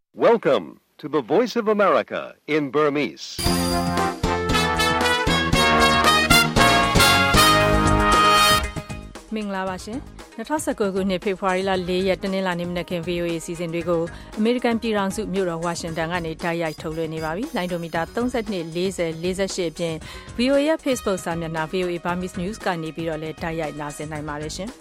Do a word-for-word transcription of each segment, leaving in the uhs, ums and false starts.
Welcome to the Voice of America in Burmese. ။မင်္ဂလာပါရှင်။၂၀၁၉ခုနှစ်ဖေဖော်ဝါရီလ၄ရက်တနင်္လာနေ့မနက်ခင်း V O A စီစဉ်တွေကိုအမေရိကန်ပြည်ထောင်စုမြို့တော်ဝါရှင်တန်ကနေတိုက်ရိုက်ထုတ်လွှင့်နေပါပြီ။လိုင်းဒိုမီတာ၃၂ ၄၀ ၄၈အပြင် V O A ရဲ့ Facebook စာမျက်နှာ V O A Burmese News ကနေပြီးတော့လည်းတိုက်ရိုက်နားဆင်နိုင်ပါတယ်ရှင်။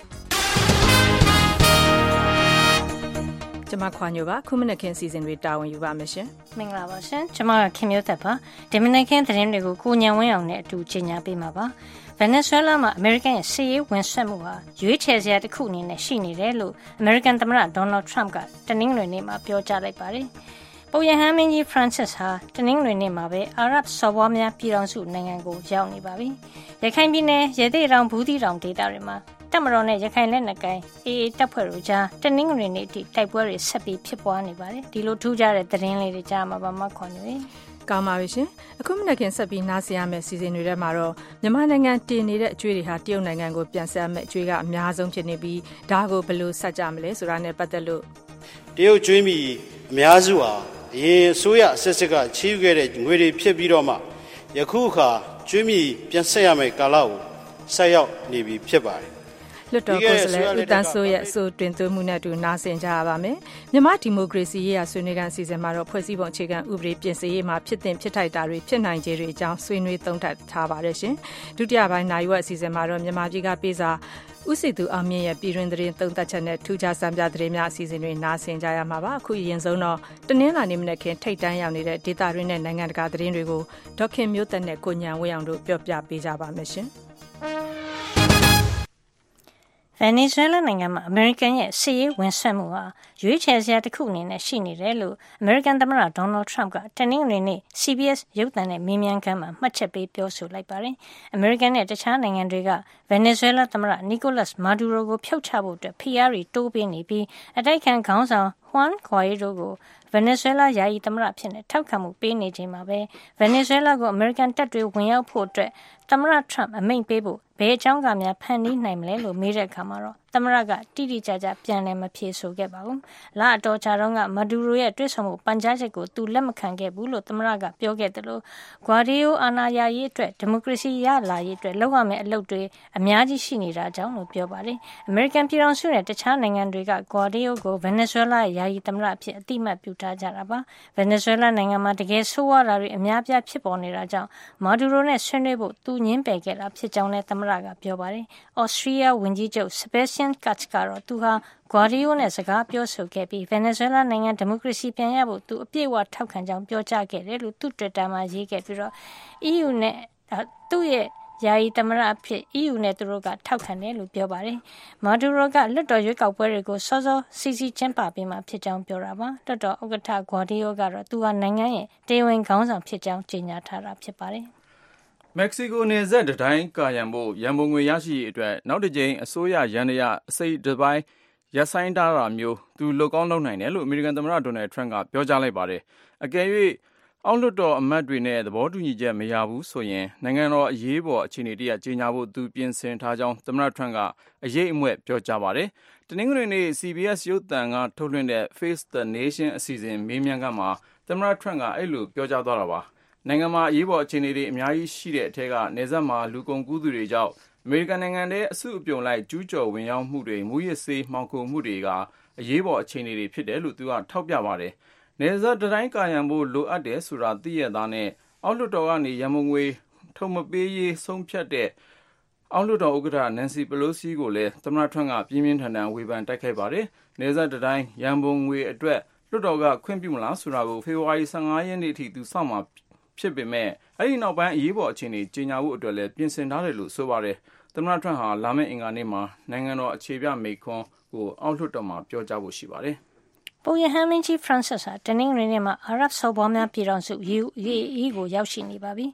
ကျွန်မခွာညိုပါခုမနက်ခင်းစီစဉ်တွေတာဝန်ယူပါမယ်ရှင်မင်္ဂလာပါရှင်ကျွန်မကခင်မျိုးသက်ပါဒီမနက်ခင်းသတင်းတွေကိုကိုညံဝင်းအောင်နဲ့အတူကြီးညာပေးမှာပါဗင်နီဇွဲလားမှာအမေရိကန်ရဲ့စစ်ရေးဝင်ဆွတ်မှုဟာရွေးချယ်စရာတစ်ခုအနေနဲ့ရှိနေတယ်လို့အမေရိကန်သမ္မတဒေါ်နယ်ထရမ့်ကတနင်္ဂနွေနေ့မှာပြောကြားလိုက်ပါတယ်ပုပ်ရဟန်းမင်းကြီးဖရန်စစ်ဟာတနင်္ဂနွေနေ့မှာပဲအာရပ်စော်ဘွားများပြည်ထောင်စုနိုင်ငံကိုရောက်နေပါပြီရခိုင်ပြည်နယ်ရဲသေးတောင်ဘူးတီတောင်ဒေသတွေမှာတပ်မတော်နဲ့ရခိုင်လက်နက်ကိုင် အေအေ တပ်ဖွဲ့တို့ကြားတနင်္ဂနွေနေ့အထိတိုက်ပွဲတွေဆက်ပြီးဖြစ်ပွားနေပါတယ်ဒီလိုထူးခြားတဲ့သတင်းလေးတွေကြားမှာပါမခွန်နေကောင်းပါပြီရှင်အခုမနက်ခင်းဆက်ပြီးနားဆင်ရမယ့်စီစဉ်တွေထဲမှာတော့မြန်မာနိုင်ငံတည်နေတဲ့အကျွေးတွေဟာတရုတ်နိုင်ငံကိုပြန်ဆက်မယ့်အကျွေးကအများဆုံးဖြစ်နေပြီးဒါကိုဘယ်လိုဆက်ကြမလဲဆိုတာနဲ့ပတ်သက်လို့တရုတ်ကျွေးမီအများစုဟာအရင်အစိုးရအစစ်စစ်ကချီးယူခဲ့တဲ့ငွေတွေဖြစ်ပြီးတော့မှယခုအခါကျွေးမီပြန်ဆက်ရမယ့်ကာလကိုဆက်ရောက်နေပြီဖြစ်ပါတယ်လွတ်တော်ကိုယ်စားလှယ်ဦးတန်းစိုးရဲ့အဆိုတွင်သွင်းမှုနဲ့အတူနားဆင်ကြရပါမယ်။မြန်မာဒီမိုကရေစီရေးရာဆွေးနွေးခန်းအစီအစဉ်မှာတော့ဖွဲ့စည်းပုံအခြေခံဥပဒေပြင်ဆင်ရေးမှာဖြစ်တင်ဖြစ်ထိုက်တာတွေဖြစ်နိုင်ခြေတွေအကြောင်းဆွေးနွေးသုံးသပ်ထားပါတယ်ရှင်။ဒုတိယပိုင်းနိုင်ဝက်အစီအစဉ်မှာတော့မြန်မာပြည်ကပေးစာဦးစီသူအောင်မြင့်ရဲ့ပြည်တွင်းသတင်းသုံးသပ်ချက်နဲ့ထူးခြားစံပြသတင်းများအစီအစဉ်တွေနားဆင်ကြရမှာပါ။အခုအရင်ဆုံးတော့တနင်္လာနေ့မနက်ခင်းထိတ်တန်းရောက်နေတဲ့ဒေသတွင်းနဲ့နိုင်ငံတကာသတင်းတွေကိုဒေါက်ခင်မျိုးသက်နဲ့ကိုညံဝင်းအောင်တို့ပြောပြပေးကြပါမယ်ရှင်။ဗင်နီဇွဲလားနိုင်ငံမှာအမေရိကန်ရဲ့စစ်ရေးဝင်ဆွတ်မှုဟာရွေးချယ်စရာတစ်ခုအနေနဲ့ရှိနေတယ်လို့အမေရိကန်သမ္မတဒေါ်နယ်ထရမ့်ကတနင်္ဂနွေနေ့ C B S ရုပ်သံနဲ့မေးမြန်းခန်းမှာမှတ်ချက်ပေးပြောဆိုလိုက်ပါတယ်။အမေရိကန်နဲ့တခြားနိုင်ငံတွေကဗင်နီဇွဲလားသမ္မတနီကိုလတ်မာဒူရိုကိုဖျောက်ချဖို့အတွက်ဖိအားတွေတိုးပေးနေပြီးအတိုက်ခံခေါင်းဆောင်ဟွမ်ဂွိုင်ဒိုကိုဗင်နီဇွဲလားယာယီသမ္မတဖြစ်နေထောက်ခံမှုပေးနေချိန်မှာပဲဗင်နီဇွဲလားကိုအမေရိကန်တပ်တွေဝင်ရောက်ဖို့အတွက်သမ္မတထရမ့်အမိန့်ပေးဖို့ဘယ်အကြောင်းကများဖန်တီးနိုင်မလဲလို့မေးတဲ့အခါမှာတော့သမ္မတကတိတိကျကျပြန်လည်မဖြေဆိုခဲ့ပါဘူး။လအတော်ကြာတော့ကမာဒူရိုရဲ့တွေ့ဆုံမှုပန်ကြားချက်ကိုသူလက်မခံခဲ့ဘူးလို့သမ္မတကပြောခဲ့တယ်လို့ဂွာဒီယိုအာနာယာရေးအတွက်ဒီမိုကရေစီရလာရေးအတွက်လုပ်ရမယ့်အလုပ်တွေအများကြီးရှိနေတာကြောင့်လို့ပြောပါတယ်။အမေရိကန်ပြည်ထောင်စုနဲ့တခြားနိုင်ငံတွေကဂွာဒီယိုကိုဗင်နီဇွဲလားယာယီသမ္မတအဖြစ်အတိအမှတ်ပြုထားကြတာပါ။ဗင်နီဇွဲလားနိုင်ငံမှာတကယ်ဆိုးဝါးတာတွေအများပြားဖြစ်ပေါ်နေတာကြောင့်မာဒူရိုနဲ့ဆွေးနွေးဖို့သူညှင်းပယ်ခဲ့တာဖြစ်ကြောင်းလည်းသမ္မတကပြောပါတယ်။ ဩစတြီးယားဝန်ကြီးချုပ် Sebastian Kurz ကတော့သူဟာဂွာဒီယိုနဲ့စကားပြောဆိုခဲ့ပြီးဗင်နီဇွဲလားနိုင်ငံဒီမိုကရေစီပြန်ရဖို့သူအပြည့်အဝထောက်ခံကြောင်းပြောကြားခဲ့တယ်လို့သူ့ Twitter မှာရေးခဲ့ပြီးတော့ E U နဲ့သူ့ရဲ့ယာယီသမ္မတအဖြစ် E U နဲ့သူတို့ကထောက်ခံတယ်လို့ပြောပါတယ်။မာဒူရိုကလွတ်တော်ရွေးကောက်ပွဲတွေကိုစောစောစီစီကျင်းပပေးမှဖြစ်ကြောင်းပြောတာပါ။လွတ်တော်ဥက္ကဋ္ဌဂွာဒီယိုကတော့သူဟာနိုင်ငံရဲ့တရားဝင်ခေါင်းဆောင်ဖြစ်ကြောင်းကြေညာထားတာဖြစ်ပါတယ်။မက္ကဆီကိုနယ်စပ်တတိုင်းကာရံဖို့ရန်ပုံငွေရရှိရေးအတွက်နောက်တစ်ကြိမ်အစိုးရရန်ရအစိတ်တစ်ပိုင်းရပ်ဆိုင်းထားတာမျိုးသူလုပ်ကောင်းလုပ်နိုင်တယ်လို့အမေရိကန်သမ္မတဒေါ်နယ်ထရမ့်ကပြောကြားလိုက်ပါတယ်။အကယ်၍အောက်လွှတ်တော်အမတ်တွေနဲ့သဘောတူညီချက်မရဘူးဆိုရင်နိုင်ငံတော်အရေးပေါ်အခြေအနေတရကြေညာဖို့သူပြင်ဆင်ထားကြောင်းသမ္မတထရမ့်ကအရေးအမွဲ့ပြောကြားပါတယ်။တနင်္ဂနွေနေ့ C B S ရုပ်သံကထုတ်လွှင့်တဲ့ Face the Nation အစီအစဉ်မေးမြန်းခန်းမှာသမ္မတထရမ့်ကအဲ့လိုပြောကြားသွားတာပါ။နိုင်ငံမှာအရေးပေါ်အခြေအနေတွေအများကြီးရှိတဲ့အထက်ကနေဆက်မှာလူကုန်ကူးသူတွေကြောင့်အမေရိကန်နိုင်ငံထဲအစုအပြုံလိုက်ကျူးကျော်ဝင်ရောက်မှုတွေမူရစ်ဆေးမှောင်ခိုမှုတွေကအရေးပေါ်အခြေအနေတွေဖြစ်တယ်လို့သူကထောက်ပြပါတယ်။နယ်စပ်တိုင်းကာရံဖို့လိုအပ်တယ်ဆိုတာသိရသားနဲ့အောက်လွှတ်တော်ကနေရန်ပုံငွေထုတ်မပေးရေးဆုံးဖြတ်တဲ့အောက်လွှတ်တော်ဥက္ကဋ္ဌ Nancy Pelosi ကိုလည်းသမ္မတထရမ့်ကပြင်းပြင်းထန်ထန်ဝေဖန်တိုက်ခိုက်ပါတယ်။နယ်စပ်တိုင်းရန်ပုံငွေအတွက်လွှတ်တော်ကခွင့်ပြုမလားဆိုတာကိုဖေဖော်ဝါရီလ ၁၅ ရက်နေ့အထိသူစောင့်မှာဖြစ်ပေမဲ့အဲ့ဒီနောက်ပိုင်းအရေးပေါ်အခြေအနေကြေညာဖို့အတွက်လည်းပြင်ဆင်ထားတယ်လို့ဆိုပါတယ်။သမ္မတထရမ့်ဟာလာမယ့်အင်္ဂါနေ့မှာနိုင်ငံတော်အခြေပြမိန့်ခွန်းကိုအောက်လွှတ်တော်မှာပြောကြားဖို့ရှိပါတယ်။ပုပ်ရဟန်းမင်းကြီးဖရန်စစ်ဟာတနင်္ဂနွေနေ့မှာအာရပ်စော်ဘွားများပြည်ထောင်စု U A E ကိုရောက်ရှိနေပါပြီ။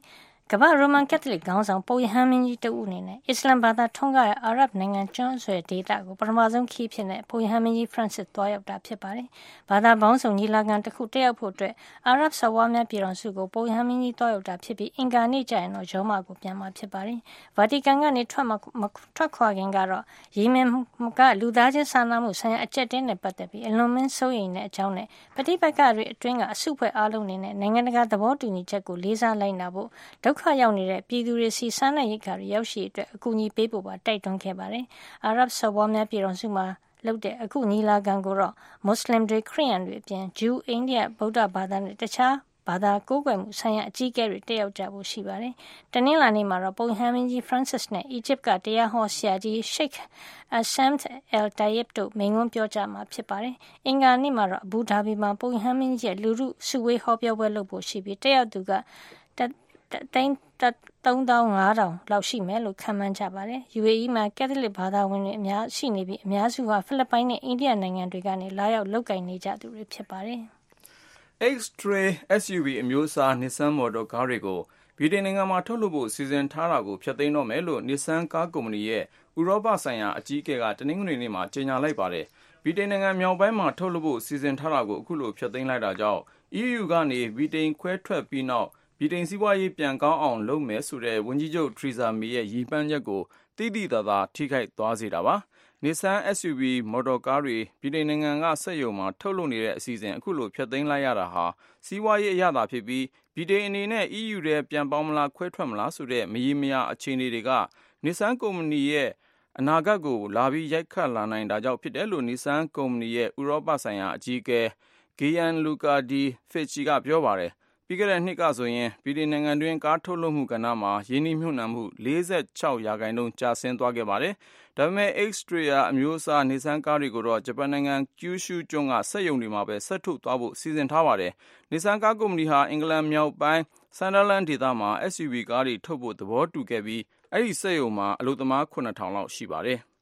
ကမ္ဘာရိုမန်ကက်သလစ်ခေါင်းဆောင်ပုပ်ရဟန်းမင်းကြီးတဦးအနေနဲ့အစ္စလမ်ဘာသာထွန်းကားတဲ့အာရပ်နိုင်ငံကျွန်းဆွယ်ဒေသကိုပထမဆုံးခီးဖြစ်တဲ့ပုပ်ရဟန်းမင်းကြီး Francis သွားရောက်တာဖြစ်ပါတယ်။ဘာသာပေါင်းစုံညီလာခံတစ်ခုတက်ရောက်ဖို့အတွက်အာရပ်စော်ဘွားများပြည်တော်စုကိုပုပ်ရဟန်းမင်းကြီးသွားရောက်တာဖြစ်ပြီးအင်္ဂါနေ့ကျရင်တော့ရောမကိုပြန်မှာဖြစ်ပါတယ်။ဗာတီကန်ကနေထွက်မထွက်ခွာခင်ကတော့ယီမင်ကလူသားချင်းစာနာမှုဆိုင်ရာအကျက်တင်းနဲ့ပတ်သက်ပြီးအလွန်မင်းစိုးရိမ်တဲ့အကြောင်းနဲ့ပဋိပက္ခတွေအတွင်းကအစုအဖွဲ့အားလုံးအနေနဲ့နိုင်ငံတကာသဘောတူညီချက်ကိုလေးစားလိုက်နာဖို့ဒုက္ခရောက်နေတဲ့ပြည်သူတွေစီစားနပ်ရိက္ခာတွေရောက်ရှိအတွက်အကူအညီပေးဖို့ပါတိုက်တွန်းခဲ့ပါတယ်။အာရပ်စော်ဘွားများပြည်တော်စုမှာလုပ်တဲ့အခုညီလာခံကိုတော့မွတ်စလင်တွေခရစ်ယာန်တွေအပြင်ဂျူးအိန္ဒိယဗုဒ္ဓဘာသာနဲ့တခြားဘာသာကိုးကွယ်မှုဆိုင်ရာအကြီးအကဲတွေတက်ရောက်ကြဖို့ရှိပါတယ်။တနင်္လာနေ့မှာတော့ပုပ်ရဟန်းမင်းကြီး Francis နဲ့အီဂျစ်ကတရားဟောဆရာကြီး Sheikh Assamt Al-Tayyib တို့မိန့်ခွန်းပြောကြားမှာဖြစ်ပါတယ်။အင်္ဂါနေ့မှာတော့အဘူဒါဘီမှာပုပ်ရဟန်းမင်းကြီးရဲ့လူထုစုဝေးဟောပြောပွဲလုပ်ဖို့ရှိပြီးတက်ရောက်သူကတိုင်းသုံးသောင်းငါးထောင်လောက်ရှိမယ်လို့ခန့်မှန်းကြပါတယ်။ ယူ အေ အီ မှာကက်သလစ်ဘာသာဝင်တွေအများရှိနေပြီးအများစုဟာဖိလစ်ပိုင်နဲ့အိန္ဒိယနိုင်ငံတွေကနေလာရောက်လုပ်ကိုင်နေကြသူတွေဖြစ်ပါတယ်။ X-Trail အက်စ် ယူ ဗီ အမျိုးအစား Nissan မော်တော်ကားတွေကိုဗြိတိန်နိုင်ငံမှာထုတ်လုပ်ဖို့စီစဉ်ထားတာကိုဖျက်သိမ်းတော့မယ်လို့ Nissan ကားကုမ္ပဏီရဲ့ဥရောပဆိုင်ရာအကြီးအကဲကတနင်္ဂနွေနေ့မှာကြေညာလိုက်ပါတယ်။ဗြိတိန်နိုင်ငံမြောက်ပိုင်းမှာထုတ်လုပ်ဖို့စီစဉ်ထားတာကိုအခုလိုဖျက်သိမ်းလိုက်တာကြောင့် အီးယူ ကနေဗြိတိန်ခွဲထွက်ပြီးနောက်ဗြိတိန်စီးပွားရေးပြန်ကောင်းအောင်လုပ်မယ်ဆိုတဲ့ဝန်ကြီးချုပ် Theresa May ရဲ့ရည်မှန်းချက်ကိုသိသိသာသာထိခိုက်သွားစေတာပါ။ Nissan အက်စ် ယူ ဗီ မော်တော်ကားတွေဗြိတိန်နိုင်ငံကစက်ရုံမှာထုတ်လုပ်နေတဲ့အစီအစဉ်အခုလိုဖျက်သိမ်းလိုက်ရတာဟာစီးပွားရေးအရသာဖြစ်ပြီးဗြိတိန်အနေနဲ့ အီးယူ ထဲပြန်ပေါင်းမလားခွဲထွက်မလားဆိုတဲ့မရေမရာအခြေအနေတွေက Nissan ကုမ္ပဏီရဲ့အနာဂတ်ကိုလာပြီးရိုက်ခတ်လာနိုင်တာကြောင့်ဖြစ်တယ်လို့ Nissan ကုမ္ပဏီရဲ့ဥရောပဆိုင်ရာအကြီးအကဲ Gianluca Di Fici ကပြောပါတယ်။ပြီးခဲ့တဲ့နှစ်ကဆိုရင်ဗြိတိန်နိုင်ငံတွင်းကားထုတ်လုပ်မှုကဏ္ဍမှာယင်းနှိမ့်နှံမှုလေးဆယ့်ခြောက်ရာခိုင်နှုန်းကျဆင်းသွားခဲ့ပါတယ်။ဒါပေမဲ့ X-Trail အမျိုးအစား Nissan ကားတွေကိုတော့ဂျပန်နိုင်ငံကျူရှုကျွန်းကစက်ရုံတွေမှာပဲဆက်ထုတ်သွားဖို့စီစဉ်ထားပါတယ်။ Nissan ကားကုမ္ပဏီဟာအင်္ဂလန်မြောက်ပိုင်း Sunderland ဒေသမှာ အက်စ် ယူ ဗီ ကားတွေထုတ်ဖို့သဘောတူခဲ့ပြီးအဲဒီစက်ရုံမှာအလုပ်သမားခုနှစ်ထောင်လောက်ရှိပါတယ်။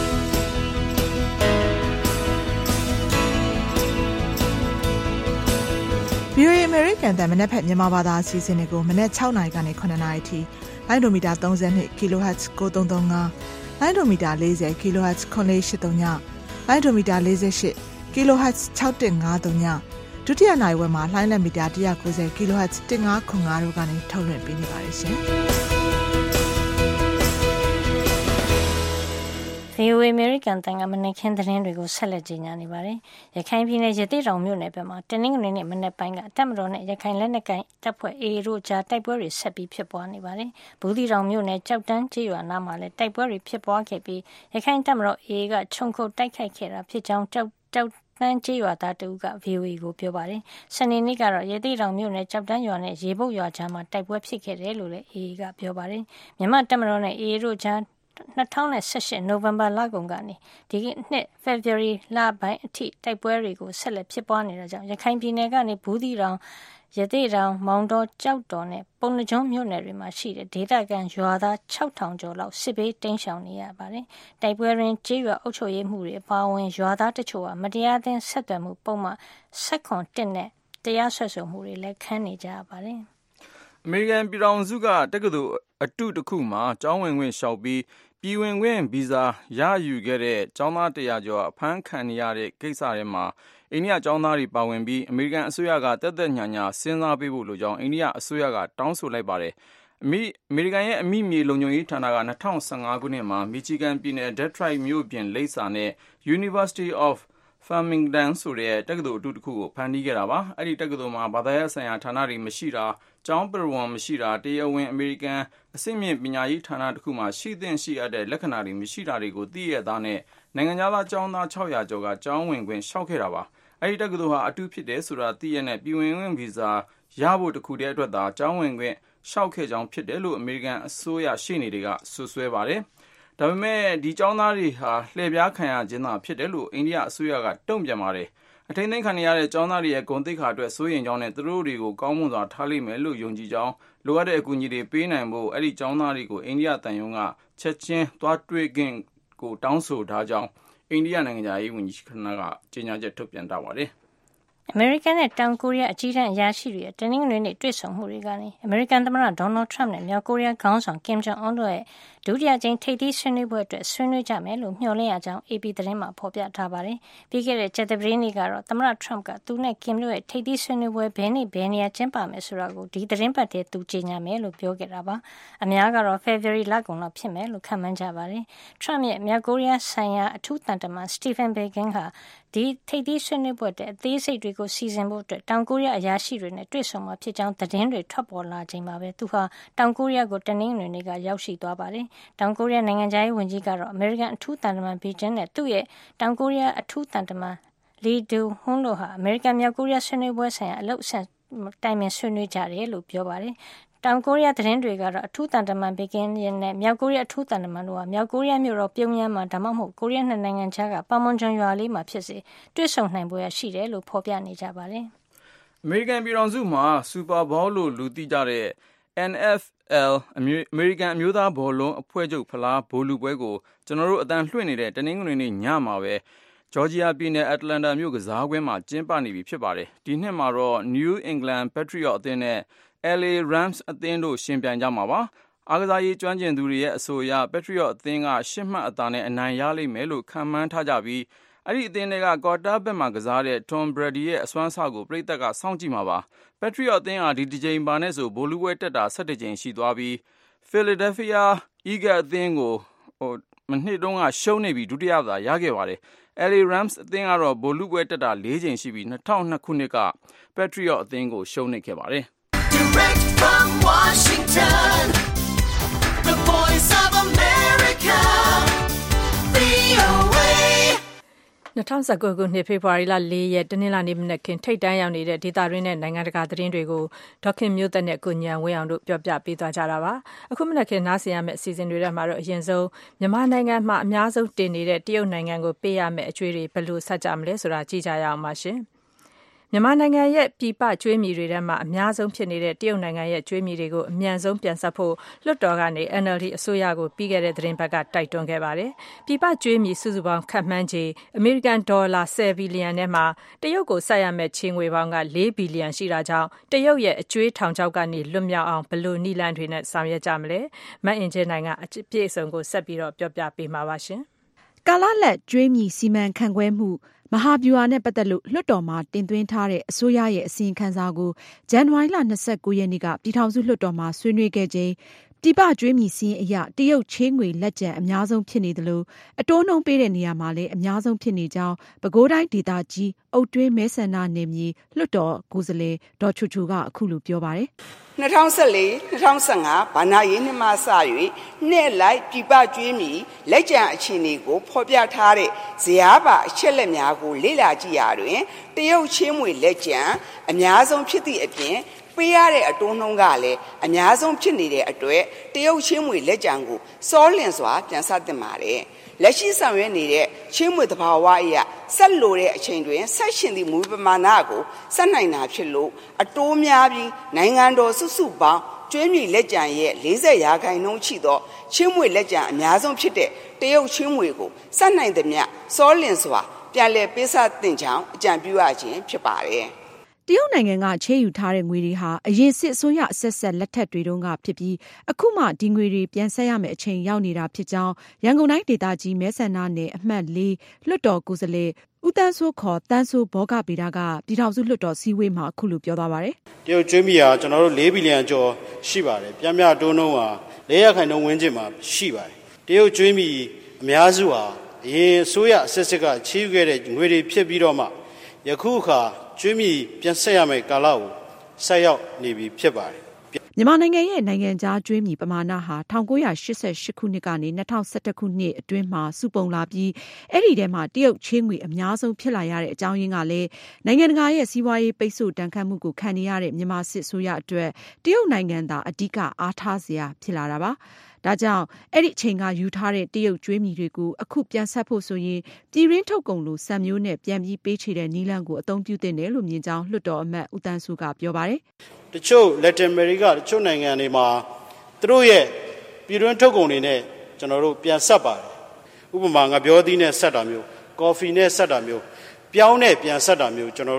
ဗီအိုအေ American တန်မနက်ဖြန်မြန်မာဘာသာအစီအစဉ်တွေကိုမနက်၆နာရီကနေ၇နာရီထိလိုင်းဒိုမီတာ၃၂ kHz ၉၃၃၅လိုင်းဒိုမီတာ၄၀ kHz ၇၄၈၃ညလိုင်းဒိုမီတာ၄၈ kHz ၆၁၅၃ညဒုတိယနိုင်ဝက်မှာလိုင်းလက်မီတာ၁၉၀ kHz ၁၅၇၅တို့ကနေထုတ်လွှင့်ပေးနေပါတယ်ရှင်။ဗီအိုအေ American တန်ကမနက်ခင်းသတင်းတွေကိုဆက်လက်ကြီးညာနေပါတယ်။ရခိုင်ပြည်နယ်ရသေ့တောင်မြို့နယ်ဘက်မှာတနင်္ဂနွေနေ့မနက်ပိုင်းကတပ်မတော်နဲ့ရခိုင်လက်နက်ကိုင်တပ်ဖွဲ့ အေအေ တို့ကြားတိုက်ပွဲတွေဆက်ပြီးဖြစ်ပွားနေပါတယ်။ဘူးသီးတောင်မြို့နယ်ကြောက်တန်းကျေးရွာနားမှာလည်းတိုက်ပွဲတွေဖြစ်ပွားခဲ့ပြီးရခိုင်တပ်မတော် အေအေ ကခြုံခိုတိုက်ခိုက်ခဲ့တာဖြစ်ကြောင်းကြောက်ကြောက်တန်းကျေးရွာသားတဦးက ဗွီအိုအေ ကိုပြောပါတယ်။စနေနေ့ကတော့ရသေ့တောင်မြို့နယ်ကြောက်တန်းရွာနဲ့ရေပုတ်ရွာကြားမှာတိုက်ပွဲဖြစ်ခဲ့တယ်လို့လည်း အေအေ ကပြောပါတယ်။မြန်မာတပ်မတော်နဲ့ အေအေ တို့ကြား၂၀၁၈နိုဝင်ဘာလကုန်ကနေဒီနှစ်ဖေဖော်ဝါရီလပိုင်းအထိတိုက်ပွဲတွေကိုဆက်လက်ဖြစ်ပွားနေတာကြောင့်ရခိုင်ပြည်နယ်ကနေဘူးသီးတောင်ရသေ့တောင်မောင်တောကြောက်တော်နဲ့ပုဏ္ဏားကျွန်းမြို့နယ်တွေမှာရှိတဲ့ဒေသခံရွာသား၆ထောင်ကျော်လောက်စစ်ဘေးတိမ်းရှောင်နေရပါတယ်။တိုက်ပွဲတွင်ကျေးရွာအုပ်ချုပ်ရေးမှုတွေအပါအဝင်ရွာသားတချို့ဟာမတရားသင်းဆက်သွယ်မှုပုံမှန်၁၇နဲ့တရားစွဲဆိုမှုတွေလည်းခံနေကြရပါတယ်။အမေရိကန်ပြည်ထောင်စုကတက္ကသိုလ်အတုတစ်ခုမှာကျောင်းဝင်ခွင့်လျှောက်ပြီးပြည်ဝင်ခွင့်ဗီဇာရယူခဲ့တဲ့ကျောင်းသားတရာကျော်အဖမ်းခံရတဲ့ကိစ္စထဲမှာအိန္ဒိယကျောင်းသားတွေပါဝင်ပြီးအမေရိကန်အစိုးရကတက်တက်ညာညာစဉ်းစားပေးဖို့လိုကြောင်းအိန္ဒိယအစိုးရကတောင်းဆိုလိုက်ပါတယ်။အမေအမေရိကန်ရဲ့အမိမြေလုံခြုံရေးဌာနက၂၀၁၅ခုနှစ်မှာမီချီဂန်ပြည်နယ်ဒက်ထရိုက်မြို့ပြင်လိပ်စာနဲ့ University of Farmington ဆိုတဲ့တက္ကသိုလ်အတုတစ်ခုကိုဖန်တီးခဲ့တာပါ။အဲ့ဒီတက္ကသိုလ်မှာဘာသာရေးဆိုင်ရာဌာနတွေမရှိတာကျောင်းပရဝဏ်မရှိတာတရားဝင်အမေရိကန်အဆင့်မြင့်ပညာရေးဌာနတစ်ခုမှာရှိသင့်ရှိအပ်တဲ့လက္ခဏာတွေမရှိတာတွေကိုသိရသားနဲ့နိုင်ငံသားကျောင်းသား၆၀၀ကျော်ကကျောင်းဝင်ခွင့်လျှောက်ခဲ့တာပါ။အဲ့ဒီတက္ကသိုလ်ဟာအတုဖြစ်တယ်ဆိုတာသိရတဲ့ပြည်ဝင်ခွင့်ဗီဇာရဖို့တခုတည်းအတွက်သာကျောင်းဝင်ခွင့်လျှောက်ခဲ့ကြောင်းဖြစ်တယ်လို့အမေရိကန်အစိုးရရှေ့နေတွေကဆွဆွဲပါတယ်။ဒါပေမဲ့ဒီကျောင်းသားတွေဟာလှည့်ပြားခံရခြင်းသာဖြစ်တယ်လို့အိန္ဒိယအစိုးရကတုံ့ပြန်ပါတယ်။အထိန်သိမ်းခံရတဲ့ကျောင်းသားတွေရဲ့ဂုဏ်သိက္ခာအတွက်စိုးရိမ်ကြောင်းနဲ့သူတို့တွေကိုကောင်းမွန်စွာထားလိမ့်မယ်လို့ယုံကြည်ကြောင်းလိုအပ်တဲ့အကူအညီတွေပေးနိုင်ဖို့အဲ့ဒီကျောင်းသားတွေကိုအိန္ဒိယတန်ယုံကချက်ချင်းသွားတွေ့ခင်ကိုတောင်းဆိုထားကြောင်းအိန္ဒိယနိုင်ငံသားရေးဝန်ကြီးဌာနကကြေညာချက်ထုတ်ပြန်ထားပါတယ်။အမေရိကန်နဲ့တောင်ကိုရီးယားအကြီးတန်းအရာရှိတွေရဲ့တနင်္ဂနွေနေ့တွေ့ဆုံမှုတွေကနေအမေရိကန်သမ္မတဒေါ်နယ်ထရမ့်နဲ့မြောက်ကိုရီးယားခေါင်းဆောင်ကင်ဂျုံအွန်းတို့ရဲ့ဒုတိယကြိမ်ထိပ်သီးဆွေးနွေးပွဲအတွက်ဆွေးနွေးကြမယ်လို့မျှော်လင့်ရကြောင်း အေပီ သတင်းမှာဖော်ပြထားပါတယ်။ပြီးခဲ့တဲ့ကြာသပတေးနေ့ကတော့သမ္မတထရမ့်ကသူနဲ့ကင်တို့ရဲ့ထိပ်သီးဆွေးနွေးပွဲဘယ်နေ့ဘယ်နေရာကျင်းပမယ်ဆိုတာကိုဒီသတင်းပတ်ထဲသူကြေညာမယ်လို့ပြောခဲ့တာပါ။အများကတော့ February လကုန်လောက်ဖြစ်မယ်လို့ခန့်မှန်းကြပါတယ်။ထရမ့်ရဲ့မြောက်ကိုရီးယားဆိုင်ရာအထူးသံတမန် Stephen Biegun ဟာဒီထိပ်သီးဆွေးနွေးပွဲတဲ့အသေးစိတ်တွေကိုစီစဉ်ဖို့အတွက်တောင်ကိုရီးယားအရာရှိတွေနဲ့တွေ့ဆုံမှာဖြစ်ကြောင်းသတင်းတွေထွက်ပေါ်လာချိန်မှာပဲသူဟာတောင်ကိုရီးယားကိုတနင်္ဂနွေနေ့ကရောက်ရှိသွားပါတယ်။တောင်ကိုရီးယားနိုင်ငံခြားရေးဝန်ကြီးကတော့အမေရိကန်အထူးသံတမန်ဘီဂျင်နဲ့သူ့ရဲ့တောင်ကိုရီးယားအထူးသံတမန်လီဒူဟွန်းတို့ဟာအမေရိကန်မြောက်ကိုရီးယားဆွေးနွေးပွဲဆိုင်ရာအလုပ်အဆင့်တိုင်ပင်ဆွေးနွေးကြတယ်လို့ပြောပါတယ်။တောင်ကိုရီးယားသတင်းတွေကတော့အထူးတန်တမန်ဘေကင်းနဲ့မြောက်ကိုရီးယားအထူးတန်တမန်တို့ဟာမြောက်ကိုရီးယားမြို့တော်ပြုံးယမ်းမှာဒါမှမဟုတ်ကိုရီးယားနှစ်နိုင်ငံကြားကပန်မွန်ဂျွန်ရွာလေးမှာဖြစ်စေတွေ့ဆုံနိုင်ပွဲရှိတယ်လို့ဖော်ပြနေကြပါတယ်။အမေရိကန်ပြည်ထောင်စုမှာစူပါဘောလို့လူသိကြတဲ့ N F L အမေရိကန်အမျိုးသားဘောလုံးအဖွဲ့ချုပ်ဖလားဗိုလ်လုပွဲကိုကျွန်တော်တို့အတန်လွှင့်နေတဲ့တနင်္ဂနွေနေ့ညမှာပဲဂျော်ဂျီယာပြည်နယ်အတ္တလန္တာမြို့ကစားကွင်းမှာကျင်းပနေပြီဖြစ်ပါတယ်။ဒီနှစ်မှာတော့ New England Patriot အသင်းနဲ့ L A Rams အသင်းတို့ရှင်ပြိုင်ကြမှာပါ။အားကစားရေးကျွမ်းကျင်သူတွေရဲ့အဆိုအရ Patriot အသင်းကရှစ်မှတ်အသာနဲ့အနိုင်ရလိမ့်မယ်လို့ခန့်မှန်းထားကြပြီးအဲ့ဒီအသင်းတွေကကွာတာဘက်မှာကစားတဲ့ Tom Brady ရဲ့အစွမ်းအစကိုပရိသတ်ကစောင့်ကြည့်မှာပါ။ Patriot အသင်းဟာဒီတစ်ကြိမ်ပါနဲ့ဆိုဗိုလ်လုပွဲတက်တာ၁၁ကြိမ်ရှိသွားပြီး Philadelphia Eagles အသင်းကိုဟိုမနှစ်တုန်းကရှုံးနေပြီးဒုတိယသာရခဲ့ပါတယ်။ L A Rams အသင်းကတော့ဗိုလ်လုပွဲတက်တာ၄ကြိမ်ရှိပြီး၂၀၀၂ခုနှစ်က Patriot အသင်းကိုရှုံးနိမ့်ခဲ့ပါတယ်။ Direct from Washington, the voice of America, V O A ၂၀၁၉ခုနှစ်ဖေဖော်ဝါရီလ၄ရက်တနင်္လာနေ့မနက်ခင်းထိပ်တန်းရောက်နေတဲ့ဒေသတွင်းနဲ့နိုင်ငံတကာသတင်းတွေကိုဒေါခင်မျိုးသက်နဲ့ကိုညံဝင်းအောင်တို့ပြောပြပေးသွားကြတာပါအခုမနက်ခင်းနားဆင်ရမယ့်အစီအစဉ်တွေထဲမှာတော့အရင်ဆုံးမြန်မာနိုင်ငံမှာအများဆုံးတင်နေတဲ့တရုတ်နိုင်ငံကိုပေးရမယ့်အကျွေးတွေဘယ်လိုဆက်ကြမလဲဆိုတာကြည့်ကြရအောင်ပါရှင်မြန်မာနိုင်ငံရဲ့ပြည်ပကျွေးမြီတွေထဲမှာအများဆုံးဖြစ်နေတဲ့တရုတ်နိုင်ငံရဲ့ကျွေးမြီတွေကိုအမြန်ဆုံးပြန်ဆက်ဖို့လွှတ်တော်ကနေ N L D အစိုးရကိုပြီးခဲ့တဲ့သတင်းပတ်ကတိုက်တွန်းခဲ့ပါတယ်။ပြည်ပကျွေးမြီစုစုပေါင်းခန့်မှန်းခြေအမေရိကန်ဒေါ်လာ၁၀ဘီလီယံထဲမှာတရုတ်ကိုဆက်ရမယ့်ချေးငွေပေါင်းက၄ဘီလီယံရှိတာကြောင့်တရုတ်ရဲ့အကျွေးထောင်ချောက်ကနေလွတ်မြောက်အောင်ဘယ်လိုနည်းလမ်းတွေနဲ့ဆောင်ရွက်ကြမလဲ။မအင်ဂျင်နိုင်ကအပြည့်အစုံကိုဆက်ပြီးတော့ပြောပြပေးမှာပါရှင်။ကာလလက်ကျွေးမြီစီမံခန့်ခွဲမှုမဟာဗျူဟာနဲ့ပတ်သက်လို့လွှတ်တော်မှာတင်သွင်းထားတဲ့အစိုးရရဲ့အစီရင်ခံစာကိုဇန်နဝါရီလ၂၉ရက်နေ့ကပြည်ထောင်စုလွှတ်တော်မှာဆွေးနွေးခဲ့ချိန်ပြည်ပကျွေးမြီစီးအရာတရုတ်ချေးငွေလက်ကျန်အများဆုံးဖြစ်နေသလိုအတိုးနှုန်းပေးတဲ့နေရာမှာလည်းအများဆုံးဖြစ်နေကြောင်းပဲခူးတိုင်းဒေသကြီးအုတ်တွင်းမဲဆန္ဒနယ်မြေလွှတ်တော်ကိုယ်စားလှယ်ဒေါ်ချူချူကအခုလိုပြောပါတယ်၂၀၁၄-၂၀၁၅ဘဏ္ဍာရေးနှစ်မှစ၍နှစ်လိုက်ပြည်ပကျွေးမြီလက်ကျန်အခြေအနေကိုဖော်ပြထားတဲ့ဇယားပါအချက်လက်များကိုလေ့လာကြည့်ရာတွင်တရုတ်ချေးငွေလက်ကျန်အများဆုံးဖြစ်သည့်အပြင်ပေးရတဲ့အတိုးနှုန်းကလည်းအများဆုံးဖြစ်နေတဲ့အတွက်တရုတ်ချင်းမွေလက်ကြံကိုစောလင်စွာပြန်ဆသင့်ပါတယ်။လက်ရှိဆောင်ရွက်နေတဲ့ချင်းမွေသဘာဝအရာဆက်လိုတဲ့အချိန်တွင်ဆက်ရှင်သည့်မူပမာဏကိုဆက်နိုင်တာဖြစ်လို့အတိုးများပြီးနိုင်ငံတော်စုစုပေါင်းကျွေးမြီလက်ကြံရဲ့၄၀ရာခိုင်နှုန်းရှိသောချင်းမွေလက်ကြံအများဆုံးဖြစ်တဲ့တရုတ်ချင်းမွေကိုဆက်နိုင်သမျှစောလင်စွာပြန်လည်ပေးဆပ်သင့်ကြောင်းအကြံပြုရခြင်းဖြစ်ပါတယ်။တရုတ်နိုင်ငံကချေးယူထားတဲ့ငွေတွေဟာအရင်စစ်အစိုးရအဆက်ဆက်လက်ထက်တွေတုန်းကဖြစ်ပြီးအခုမှဒီငွေတွေပြန်ဆက်ရမယ့်အချိန်ရောက်နေတာဖြစ်ကြောင်းရန်ကုန်တိုင်းဒေသကြီးမဲဆန္ဒနယ်အမှတ်၄လွှတ်တော်ကိုယ်စားလှယ်ဦးတန်းစိုးခေါ်တန်းစိုးဘောဂဗေဒကပြည်ထောင်စုလွှတ်တော်စည်းဝေးမှာအခုလိုပြောသွားပါတယ်။တရုတ်ကျွေးမြီဟာကျွန်တော်တို့၄ဘီလီယံကျော်ရှိပါတယ်။ပြမြတိုးနှုန်းဟာ၄ရာခိုင်နှုန်းဝန်းကျင်မှာရှိပါတယ်။တရုတ်ကျွေးမြီအများစုဟာအရင်အစိုးရအဆက်ဆက်ကချေးယူခဲ့တဲ့ငွေတွေဖြစ်ပြီးတော့မှယခုအခါကျွေးမြီပြန်ဆက်ရမယ့်ကာလကိုဆက်ရောက်နေပြီဖြစ်ပါတယ်။မြန်မာနိုင်ငံရဲ့နိုင်ငံခြားကျွေးမြီပမာဏဟာ၁၉၈၈ခုနှစ်ကနေ၂၀၁၁ခုနှစ်အတွင်းမှာစုပုံလာပြီးအဲ့ဒီထဲမှာတရုတ်ချေးငွေအများဆုံးဖြစ်လာရတဲ့အကြောင်းရင်းကလည်းနိုင်ငံတကာရဲ့စီးပွားရေးပိတ်ဆို့တန်ခတ်မှုကိုခံနေရတဲ့မြန်မာစစ်အစိုးရအတွက်တရုတ်နိုင်ငံသာအဓိကအားထားစရာဖြစ်လာတာပါ။ဒါကြောင့်အဲ့ဒီအချိန်ကယူထားတဲ့တရုတ်ကျွေးမြီတွေကိုအခုပြန်ဆက်ဖို့ဆိုရင်ပြည်ရင်းထုတ်ကုန်လိုစံမျိုးနဲ့ပြန်ပြီးပေးချေတဲ့နည်းလမ်းကိုအသုံးပြုသင့်တယ်လို့မြင်ကြောင်းလွှတ်တော်အမတ်ဦးတန်းစုကပြောပါတယ်။တချို့ Latin America တချို့နိုင်ငံတွေမှာသူတို့ရဲ့ပြည်ရင်းထုတ်ကုန်တွေနဲ့ကျွန်တော်တို့ပြန်ဆက်ပါတယ်။ဥပမာငါပြောသီးနဲ့ဆက်တာမျိုး၊ကော်ဖီနဲ့ဆက်တာမျိုး၊ပြောင်းနဲ့ပြန်ဆက်တာမျိုးကျွန်တော်တို့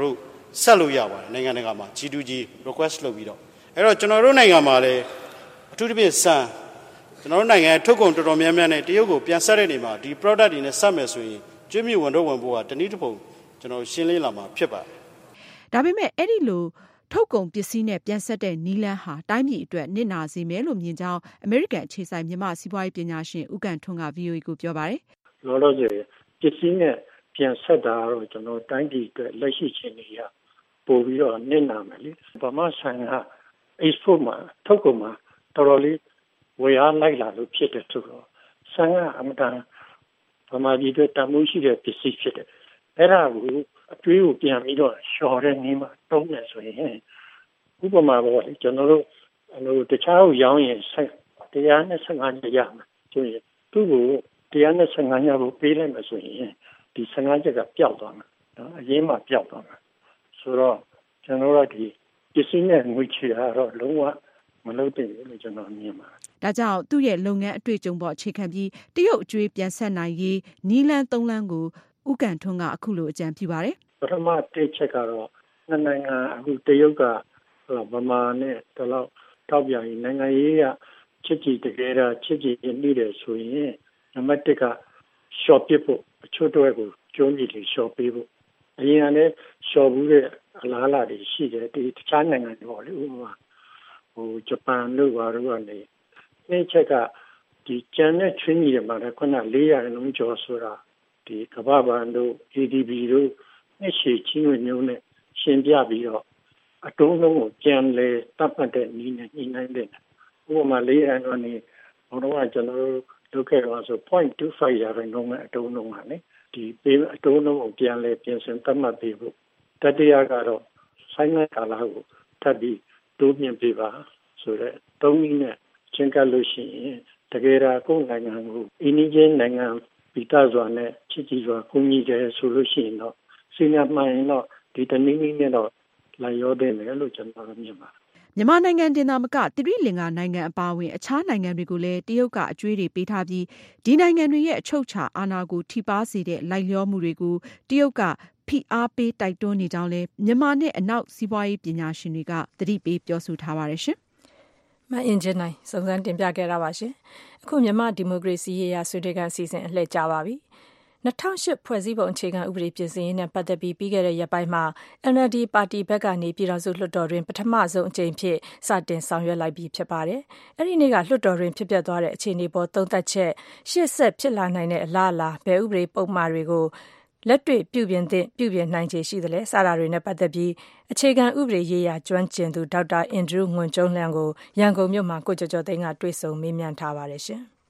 ဆက်လို့ရပါတယ်နိုင်ငံတကာမှာ G two G request လုပ်ပြီးတော့အဲ့တော့ကျွန်တော်တို့နိုင်ငံမှာလည်းအထူးသဖြင့်ဆန်ကျွန်တော်တို့နိုင်ငံထုတ်ကုန်တော်တော်များများနဲ့တရုတ်ကိုပြန်ဆက်တဲ့နေမှာဒီ product တွေနဲ့ဆက်မယ်ဆိုရင်ကျွေးမြဝန်တော့ဝန်ဖို့ကတနည်းတစ်ပုံကျွန်တော်ရှင်းလင်းလာမှာဖြစ်ပါတယ်ဒါပေမဲ့အဲ့ဒီလိုထုတ်ကုန်ပစ္စည်းနဲ့ပြန်ဆက်တဲ့နီလန်းဟာတိုင်းပြည်အတွက်နစ်နာစေမယ်လို့မြင်ကြောင်းအမေရိကန်အခြေစိုက်မြန်မာစီးပွားရေးပညာရှင်ဦးကန်ထွန်းက ဗီအိုအေ ကိုပြောပါတယ်။လောလောဆယ်ပစ္စည်းနဲ့ပြန်ဆက်တာတော့ကျွန်တော်တိုင်းပြည်အတွက်လက်ရှိချင်းတွေကပို့ပြီးတော့နစ်နာမယ်လေ။ဗမာဆိုင်က export မှာထုတ်ကုန်မှာတော်တော်လေးဝယ်အားလိုက်လာလို့ဖြစ်တယ်ဆိုတော့ဆိုင်ကအမှန်တန်ဗမာပြည်အတွက်တန်ဖိုးရှိတဲ့ပစ္စည်းဖြစ်တယ်။အဲ့ဒါကိုအတွေးကိုပြန်ပြီးတော့လျှော်တဲ့နည်းမှာတုံးတယ်ဆိုရင်ဥပမာပေါ့လေကျွန်တော်တို့အလိုတခြားကိုရောင်းရင်တရားနဲ့ဆယ်ငါးရက်ရမှာဆိုရင်သူ့ကိုတရားနဲ့ဆယ်ငါးရက်ကိုပေးလိုက်မှဆိုရင်ဒီဆယ်ငါးရက်ကပျောက်သွားမှာနော်အရင်မှပျောက်သွားမှာဆိုတော့ကျွန်တော်တို့ဒီပစ္စည်းနဲ့ငွေချေတာတော့လုံးဝမလုပ်တဲ့လို့ကျွန်တော်မြင်ပါတယ်ဒါကြောင့်သူ့ရဲ့လုပ်ငန်းအတွေ့အကြုံပေါ်အခြေခံပြီးတရုတ်အကျွေးပြန်ဆက်နိုင်ရေးနီလန်းသုံးလန်းကိုဦးကန်ထွန်းကအခုလိုအကြံပြုပါတယ်ပထမတစ်ချက်ကတော့နိုင်ငံအခုတရုတ်ကဗမာနဲ့တလောက်ထောက်ပြရင်နိုင်ငံရေးကချစ်ကြည်တကယ်တော့ချစ်ကြည်နေတယ်ဆိုရင်နံပါတ်တစ်ကရှော့ပစ်ဖို့အချို့တော့ကိုကျုံးကြီးတွေရှော့ပေးဖို့အရင်ကလည်းရှော့ဘူးတဲ့အလားအလာတွေရှိတယ်ဒီတခြားနိုင်ငံတွေပေါ့လေဥပမာဟိုဂျပန်တို့ဘာတို့ကနေနှစ်ချက်ကဒီကျန်တဲ့ချင်းကြီးတွေမှာလည်းခုနလေးရာလုံးကျော်ဆိုတာဒီကမ္ဘာ့ဘဏ်တို့ A D B တို့နှစ်ရှည်ချင်းမျိုးနဲ့ရှင်းပြပြီးတော့အတုံးလုံးကိုကြံလေတပ်ပတ်တဲ့နည်းနဲ့ညှိနှိုင်းတဲ့ဥပမာလေးရာလုံးနေဘုံတော့ကျွန်တော်တို့လုပ်ခဲ့တော့ဆို zero point two five ရာခိုင်နှုန်းနဲ့အတုံးလုံးပါလေဒီပေးအတုံးလုံးကိုပြန်လေပြင်ဆင်သတ်မှတ်ပေးဖို့တတိယကတော့ဆိုင်ငံကာလာကိုထပ်ပြီးတိုးမြင့်ပေးပါဆိုတော့သုံးနည်းနဲ့ချင်းကပ်လို့ရှိရင်တကယ်တော့ကိုယ်နိုင်ငံကိုအင်းကြီးချင်းနိုင်ငံပိတစွာနဲ့ချစ်ကြည်စွာကူညီတယ်ဆိုလို့ရှိရင်တော့စီမံမှန်ရင်တော့ဒီတနည်းနည်းနဲ့တော့လာရောတဲ့မယ်လို့ကျွန်တော်မြင်ပါတယ်မြန်မာနိုင်ငံတင်သာမကသီရိလင်္ကာနိုင်ငံအပါအဝင်အခြားနိုင်ငံတွေကိုလည်းတရုတ်ကအကျွေးတွေပေးထားပြီးဒီနိုင်ငံတွေရဲ့အချုပ်အခြာအာဏာကိုထိပါးစေတဲ့လိုက်လျောမှုတွေကိုတရုတ်ကဖိအားပေးတိုက်တွန်းနေကြောင်းလည်းမြန်မာနဲ့အနောက်စီးပွားရေးပညာရှင်တွေကသတိပေးပြောဆိုထားပါတယ်ရှင်မအင်ဂျင်နိုင်စုံစမ်းတင်ပြခဲ့တာပါရှင်အခုမြန်မာဒီမိုကရေစီရေးရာဆွေးနွေးခန်းအစီအစဉ်အလှည့်ကျပါပြီ၂၀၀၈ဖွဲ့စည်းပုံအခြေခံဥပဒေပြင်ဆင်ရေးနဲ့ပတ်သက်ပြီးပြီးခဲ့တဲ့ရက်ပိုင်းမှာ N L D ပါတီဘက်ကနေပြည်ထောင်စုလွှတ်တော်တွင်ပထမဆုံးအကြိမ်ဖြစ်စတင်ဆောင်ရွက်လိုက်ပြီးဖြစ်ပါတယ်။အဲဒီနေ့ကလွှတ်တော်တွင်ဖြစ်ပျက်သွားတဲ့အခြေအနေပေါ်သုံးသပ်ချက်ရှေ့ဆက်ဖြစ်လာနိုင်တဲ့အလားအလာဘယ်ဥပဒေပုံမှားတွေကိုလက်တွေ့ပြုပြင်သင့်ပြုပြင်နိုင်ခြေရှိသလဲစတာတွေနဲ့ပတ်သက်ပြီးအခြေခံဥပဒေရေးရာကျွမ်းကျင်သူဒေါက်တာအင်ဒရူးငွန်ကျုံးလျံကိုရန်ကုန်မြို့မှာကိုကျော်ကျော်သိန်းကတွေ့ဆုံမေးမြန်းထားပါတယ်ရှင်။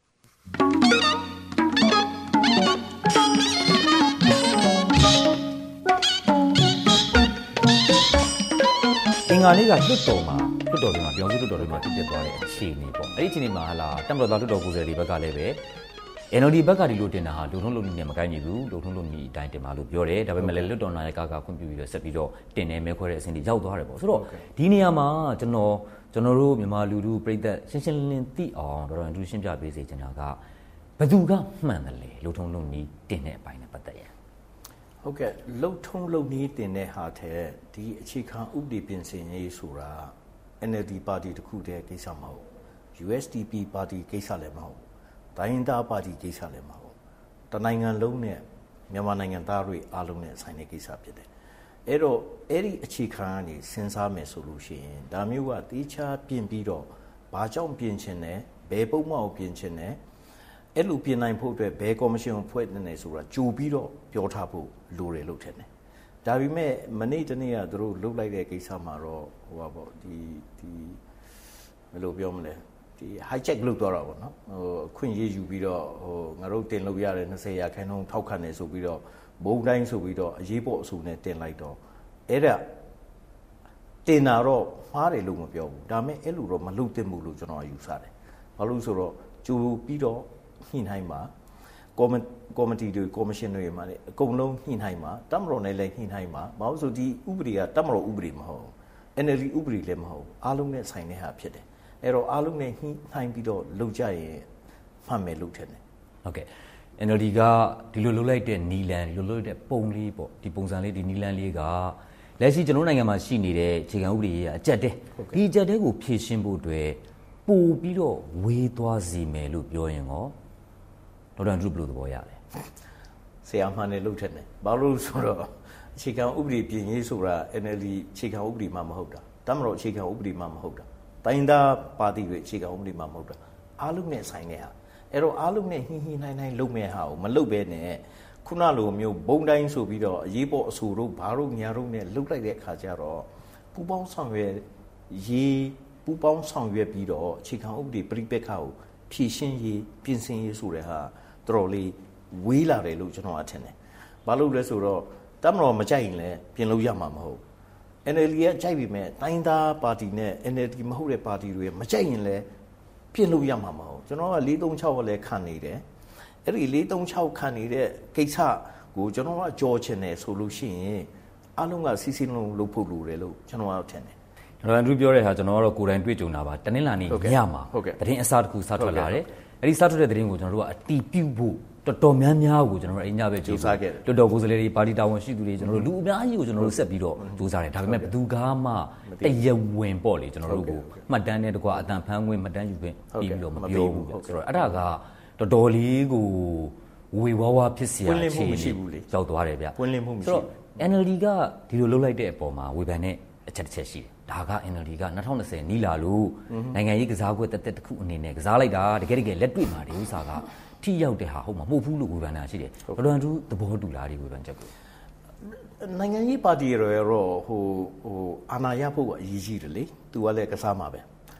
အင်္ဂါနေ့ကလွှတ်တော်မှာလွှတ်တော်တွေမှာပြောင်းစုလွှတ်တော်တွေမှာဖြစ်ဖြစ်သွားတဲ့အခြေအနေပေါ့အဲ့ဒီအခြေအနေမှာဟာလာတမတော်သားလွှတ်တော်ကိုယ်စားလှယ်တွေဘက်ကလည်းပဲ N L D ဘက်ကဒီလိုတင်တာဟာလူထုလုံးလုံးနဲ့မကိုင်းညီဘူးလူထုလုံးညီအတိုင်းတင်ပါလို့ပြောတယ်ဒါပေမဲ့လည်းလွှတ်တော်နိုင်ကကခွင့်ပြုပြီးတော့ဆက်ပြီးတော့တင်နေမဲခွဲတဲ့အဆင့်တွေရောက်သွားတယ်ပေါ့ဆိုတော့ဒီနေရာမှာကျွန်တော်ကျွန်တော်တို့မြန်မာလူထုပြည်သက်ရှင်းရှင်းလင်းလင်းသိအောင်တော်တော်အထူးရှင်းပြပေးစေချင်တာကဘယ်သူကမှန်တယ်လေလူထုလုံးညီတင်တဲ့အပိုင်းနဲ့ပတ်သက်ရဟုတ်ကဲ့လှုပ်ထုံးလှုပ်နည်းတင်တဲ့ဟာတဲ့ဒီအခြေခံဥပဒေပြင်ဆင်ရေးဆိုတာ N L D ပါတီတစ်ခုတည်းကိစ္စမဟုတ် U S D P ပါတီကိစ္စလည်းမဟုတ်တိုင်းရင်းသားပါတီကိစ္စလည်းမဟုတ်တနိုင်ငံလုံးနဲ့မြန်မာနိုင်ငံသားတွေအားလုံးနဲ့ဆိုင်တဲ့ကိစ္စဖြစ်တယ်အဲ့တော့အဲ့ဒီအခြေခံကနေစဉ်းစားမယ်ဆိုလို့ရှိရင်ဒါမျိုးကတေချာပြင်ပြီးတော့ဘာကြောင့်ပြင်ချင်တယ်ဘယ်ပုံမှန်ကိုပြင်ချင်တယ်အဲ့လိုပြင်နိုင်ဖို့အတွက်ဘယ်ကော်မရှင်ကိုဖွဲ့နေတယ်ဆိုတာကြိုပြီးတော့ပြောထားဖို့လိုတယ်လို့ထင်တယ်။ဒါပေမဲ့မနေ့တနေ့ကသူတို့လှုပ်လိုက်တဲ့ကိစ္စမှာတော့ဟိုပါပေါ့ဒီဒီဘယ်လိုပြောမလဲဒီ hijack လုပ်သွားတာပေါ့နော်။ဟိုအခွင့်အရေးယူပြီးတော့ဟိုငါတို့တင်လို့ရတယ်၂၀ရာခိုင်နှုန်းထောက်ခံတယ်ဆိုပြီးတော့ဘုံတိုင်းဆိုပြီးတော့အရေးပေါ်အဆိုနဲ့တင်လိုက်တော့အဲ့ဒါတင်တာတော့မှားတယ်လို့မပြောဘူး။ဒါပေမဲ့အဲ့လိုတော့မလုပ်သင့်ဘူးလို့ကျွန်တော်ယူဆတယ်။ဘာလို့ဆိုတော့ကြိုပြီးတော့ညှိနှိုင်းမှာကော်မကော်မတီတွေကော်မရှင်တွေမှာလည်းအကုန်လုံးညှိနှိုင်းမှာတမတော်နဲ့လည်းညှိနှိုင်းမှာဘာလို့ဆိုဒီဥပဒေကတမတော်ဥပဒေမဟုတ် N L D ဥပဒေလည်းမဟုတ်အားလုံးနဲ့ဆိုင်တဲ့ဟာဖြစ်တယ်အဲ့တော့အားလုံးနဲ့ညှိနှိုင်းပြီးတော့လုပ်ကြရင်မှတ်မယ်လို့ထင်တယ်ဟုတ်ကဲ့ N L D ကဒီလိုလုပ်လိုက်တဲ့နီလန်ဒီလိုလုပ်လိုက်တဲ့ပုံလေးပေါ့ဒီပုံစံလေးဒီနီလန်လေးကလက်ရှိကျွန်တော်နိုင်ငံမှာရှိနေတဲ့အခြေခံဥပဒေရေးအကြက်တဲဒီအကြက်တဲကိုဖြည့်ရှင်းဖို့အတွက်ပို့ပြီးတော့ဝေးသွားစီမယ်လို့ပြောရင်ရောဒေါက်တာဒရုဘယ်လိုသဘောရလဲဆရာမှန်တယ်လို့ထင်တယ်ဘာလို့ဆိုတော့အခြေခံဥပဒေပြင်ရေးဆိုတာ N L D အခြေခံဥပဒေမှမဟုတ်တာတမတော်အခြေခံဥပဒေမှမဟုတ်တာတိုင်းသားပါတီတွေအခြေခံဥပဒေမှမဟုတ်တာအားလုံးနဲ့ဆိုင်တဲ့ဟာအဲ့တော့အားလုံးနဲ့ညှိညှိနှိုင်းနှိုင်းလုပ်မဲ့ဟာကိုမလုပ်ဘဲနဲ့ခုနလိုမျိုးဘုံတိုင်းဆိုပြီးတော့အရေးပေါ်အဆိုတို့ဘာတို့ညာတို့နဲ့လုပ်လိုက်တဲ့အခါကျတော့ပူပေါင်းဆောင်ရွက်ရေးပူပေါင်းဆောင်ရွက်ပြီးတော့အခြေခံဥပဒေပြိပက္ခကိုဖြည့်ရှင်းရေးပြင်ဆင်ရေးဆိုတဲ့ဟာတော်တော်လေးဝေးလာတယ်လို့ကျွန်တော်အထင်တယ်ဘာလို့လဲဆိုတော့တမတော်မကြိုက်ရင်လည်းပြင်လို့ရမှာမဟုတ် N L D ကကြိုက်ပြီမဲ့တိုင်းသားပါတီနဲ့ N L D မဟုတ်တဲ့ပါတီတွေမကြိုက်ရင်လည်းပြင်လို့ရမှာမဟုတ်ကျွန်တော်က၄၃၆ကိုလည်းခံနေတယ်အဲ့ဒီ၄၃၆ခံနေတဲ့ကိစ္စကိုကျွန်တော်ကကြော်ချင်တယ်ဆိုလို့ရှိရင်အားလုံးကစီစီလုံးလုပ်ဖို့လိုတယ်လို့ကျွန်တော်ကထင်တယ်ဒေါက်တာဒရုပြောတဲ့ဟာကျွန်တော်ကတော့ကိုယ်တိုင်တွေ့ကြုံတာပါတနင်္လာနေ့ညမှာသတင်းအစားတစ်ခုစထွက်လာတယ်အဲ့ဒီစထွက်တဲ့သတင်းကိုကျွန်တော်တို့ကအတီးပြုတ်ဖို့တော်တော်များများကိုကျွန်တော်တို့အညပဲကြိုးစားခဲ့တယ်တော်တော်ကိုယ်စားလှယ်တွေပါတီတာဝန်ရှိသူတွေကျွန်တော်တို့လူအများကြီးကိုကျွန်တော်တို့ဆက်ပြီးတော့ကြိုးစားတယ်ဒါပေမဲ့ဘယ်သူကမှတရားဝင်ပေါ့လေကျွန်တော်တို့ကိုမှတ်တမ်းနဲ့တကွာအတန်ဖမ်းခွင့်မှတ်တမ်းယူခွင့်ပြီးပြီးတော့မပြောဘူးဆိုတော့အဲ့ဒါကတော်တော်လေးကိုဝေဝါးဝါဖြစ်เสียအခြေအနေရောက်သွားတယ်ဗျပွင့်လင်းမှုမရှိဘူး N L D ကဒီလိုလုပ်လိုက်တဲ့အပေါ်မှာဝေဖန်တဲ့အချက်တစ်ချက်ရှိတယ်ဒါက N L D က၂၀၂၀နီးလာလို့နိုင်ငံရေးကစားကွက်တက်တက်တစ်ခုအနေနဲ့ကစားလိုက်တာတကယ်တကယ်လက်တွေ့မှာဒီဥစ္စာကထိရောက်တဲ့ဟာဟုတ်မှာမဟုတ်ဘူးလို့ဝေဖန်တာရှိတယ်ဒေါက်တာဒရုသဘောတူလားဒီဝေဖန်ချက်ကိုနိုင်ငံရေးပါတီတွေရောဟိုဟိုအာဏာရဖို့အရေးကြီးတယ်လေသူကလည်းကစားမှာပဲ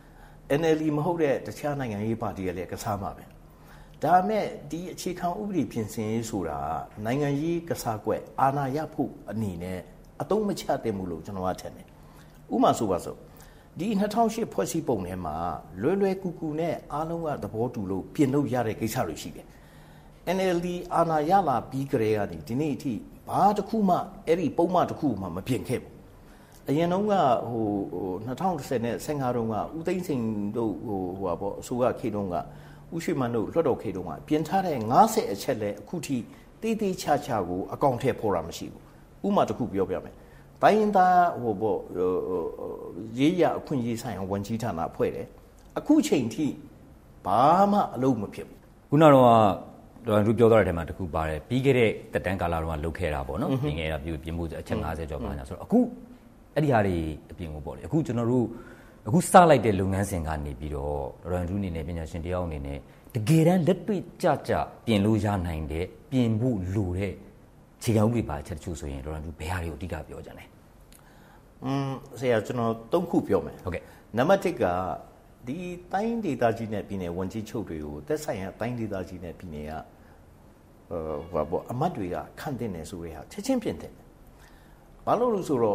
N L D မဟုတ်တဲ့တခြားနိုင်ငံရေးပါတီတွေလည်းကစားမှာပဲဒါမဲ့ဒီအခြေခံဥပဒေပြင်ဆင်ရေးဆိုတာနိုင်ငံရေးကစားကွက်အာဏာရဖို့အနေနဲ့အသုံးမချတဲ့မှုလို့ကျွန်တော်ကထင်တယ်ဥပမာဆိုပါစို့ဒီ၂၀၀၈ဖွဲ့စည်းပုံထဲမှာလွယ်လွယ်ကူကူနဲ့အားလုံးကသဘောတူလို့ပြင်လို့ရတဲ့ကိစ္စတွေရှိတယ် N L D အာဏာရလာပြီးကြတဲ့ကနေဒီနေ့အထိဘာတစ်ခုမှအဲ့ဒီပုံမှန်တစ်ခုမှမပြင်ခဲ့ဘူးအရင်တုန်းကဟိုဟို၂၀၁၀နဲ့၁၅တုန်းကဦးသိန်းစိန်တို့ဟိုဟိုပါပေါ့အစိုးရခေတ်တုန်းကဦးရွှေမန်းတို့လွှတ်တော်ခေတ်တုန်းကပြင်ထားတဲ့၅၀အချက်လဲအခုထိတေးသေးချာချာကိုအကောင့်ထည့်ဖော်တာမရှိဘူးဥပမာတစ်ခုပြောပြမယ်တိုင်းသားဟိုပေါ့ရေးရအခွင့်အရေးဆိုင်ရာဝန်ကြီးဌာနဖွဲ့တယ်အခုချိန်ထိဘာမှအလုပ်မဖြစ်ဘူးခုနကတော့ဒေါက်တာဒရုပြောသွားတဲ့ထဲမှာတစ်ခုပါတယ်ပြီးခဲ့တဲ့တက်တန်းကာလတုန်းကလုပ်ခဲ့တာပေါ့နော်ပြင်ခဲ့တာပြုပြင်မှုအချက်၅၀ကျော်ပါညာဆိုတော့အခုအဲ့ဒီဟာတွေအပြင်ကိုပေါ့လေအခုကျွန်တော်တို့အခုစလိုက်တဲ့လုပ်ငန်းစဉ်ကနေပြီးတော့ဒေါက်တာဒရုအနေနဲ့ပညာရှင်တယောက်အနေနဲ့တကယ်တမ်းလက်တွေ့ကြကြပြင်လို့ရနိုင်တဲ့ပြင်ဖို့လိုတဲ့ခြေခံဥပဒေပါချက်တချို့ဆိုရင်ဒေါက်တာဒရုဘယ်ဟာတွေကိုအဓိကပြောကြတယ်อืมဆရာကျွန်တော်သုံးခုပြောမယ်ဟုတ်ကဲ့နံပါတ်၁ကဒီတိုင်းဒေသကြီးနဲ့ပြည်နယ်ဝန်ကြီးချုပ်တွေကိုသက်ဆိုင်ရာတိုင်းဒေသကြီးနဲ့ပြည်နယ်ကဟိုဘာပေါ့အမတ်တွေကခန့်တင်နေဆိုတဲ့ဟာချက်ချင်းပြင်တယ်ဘာလို့လို့ဆိုတော့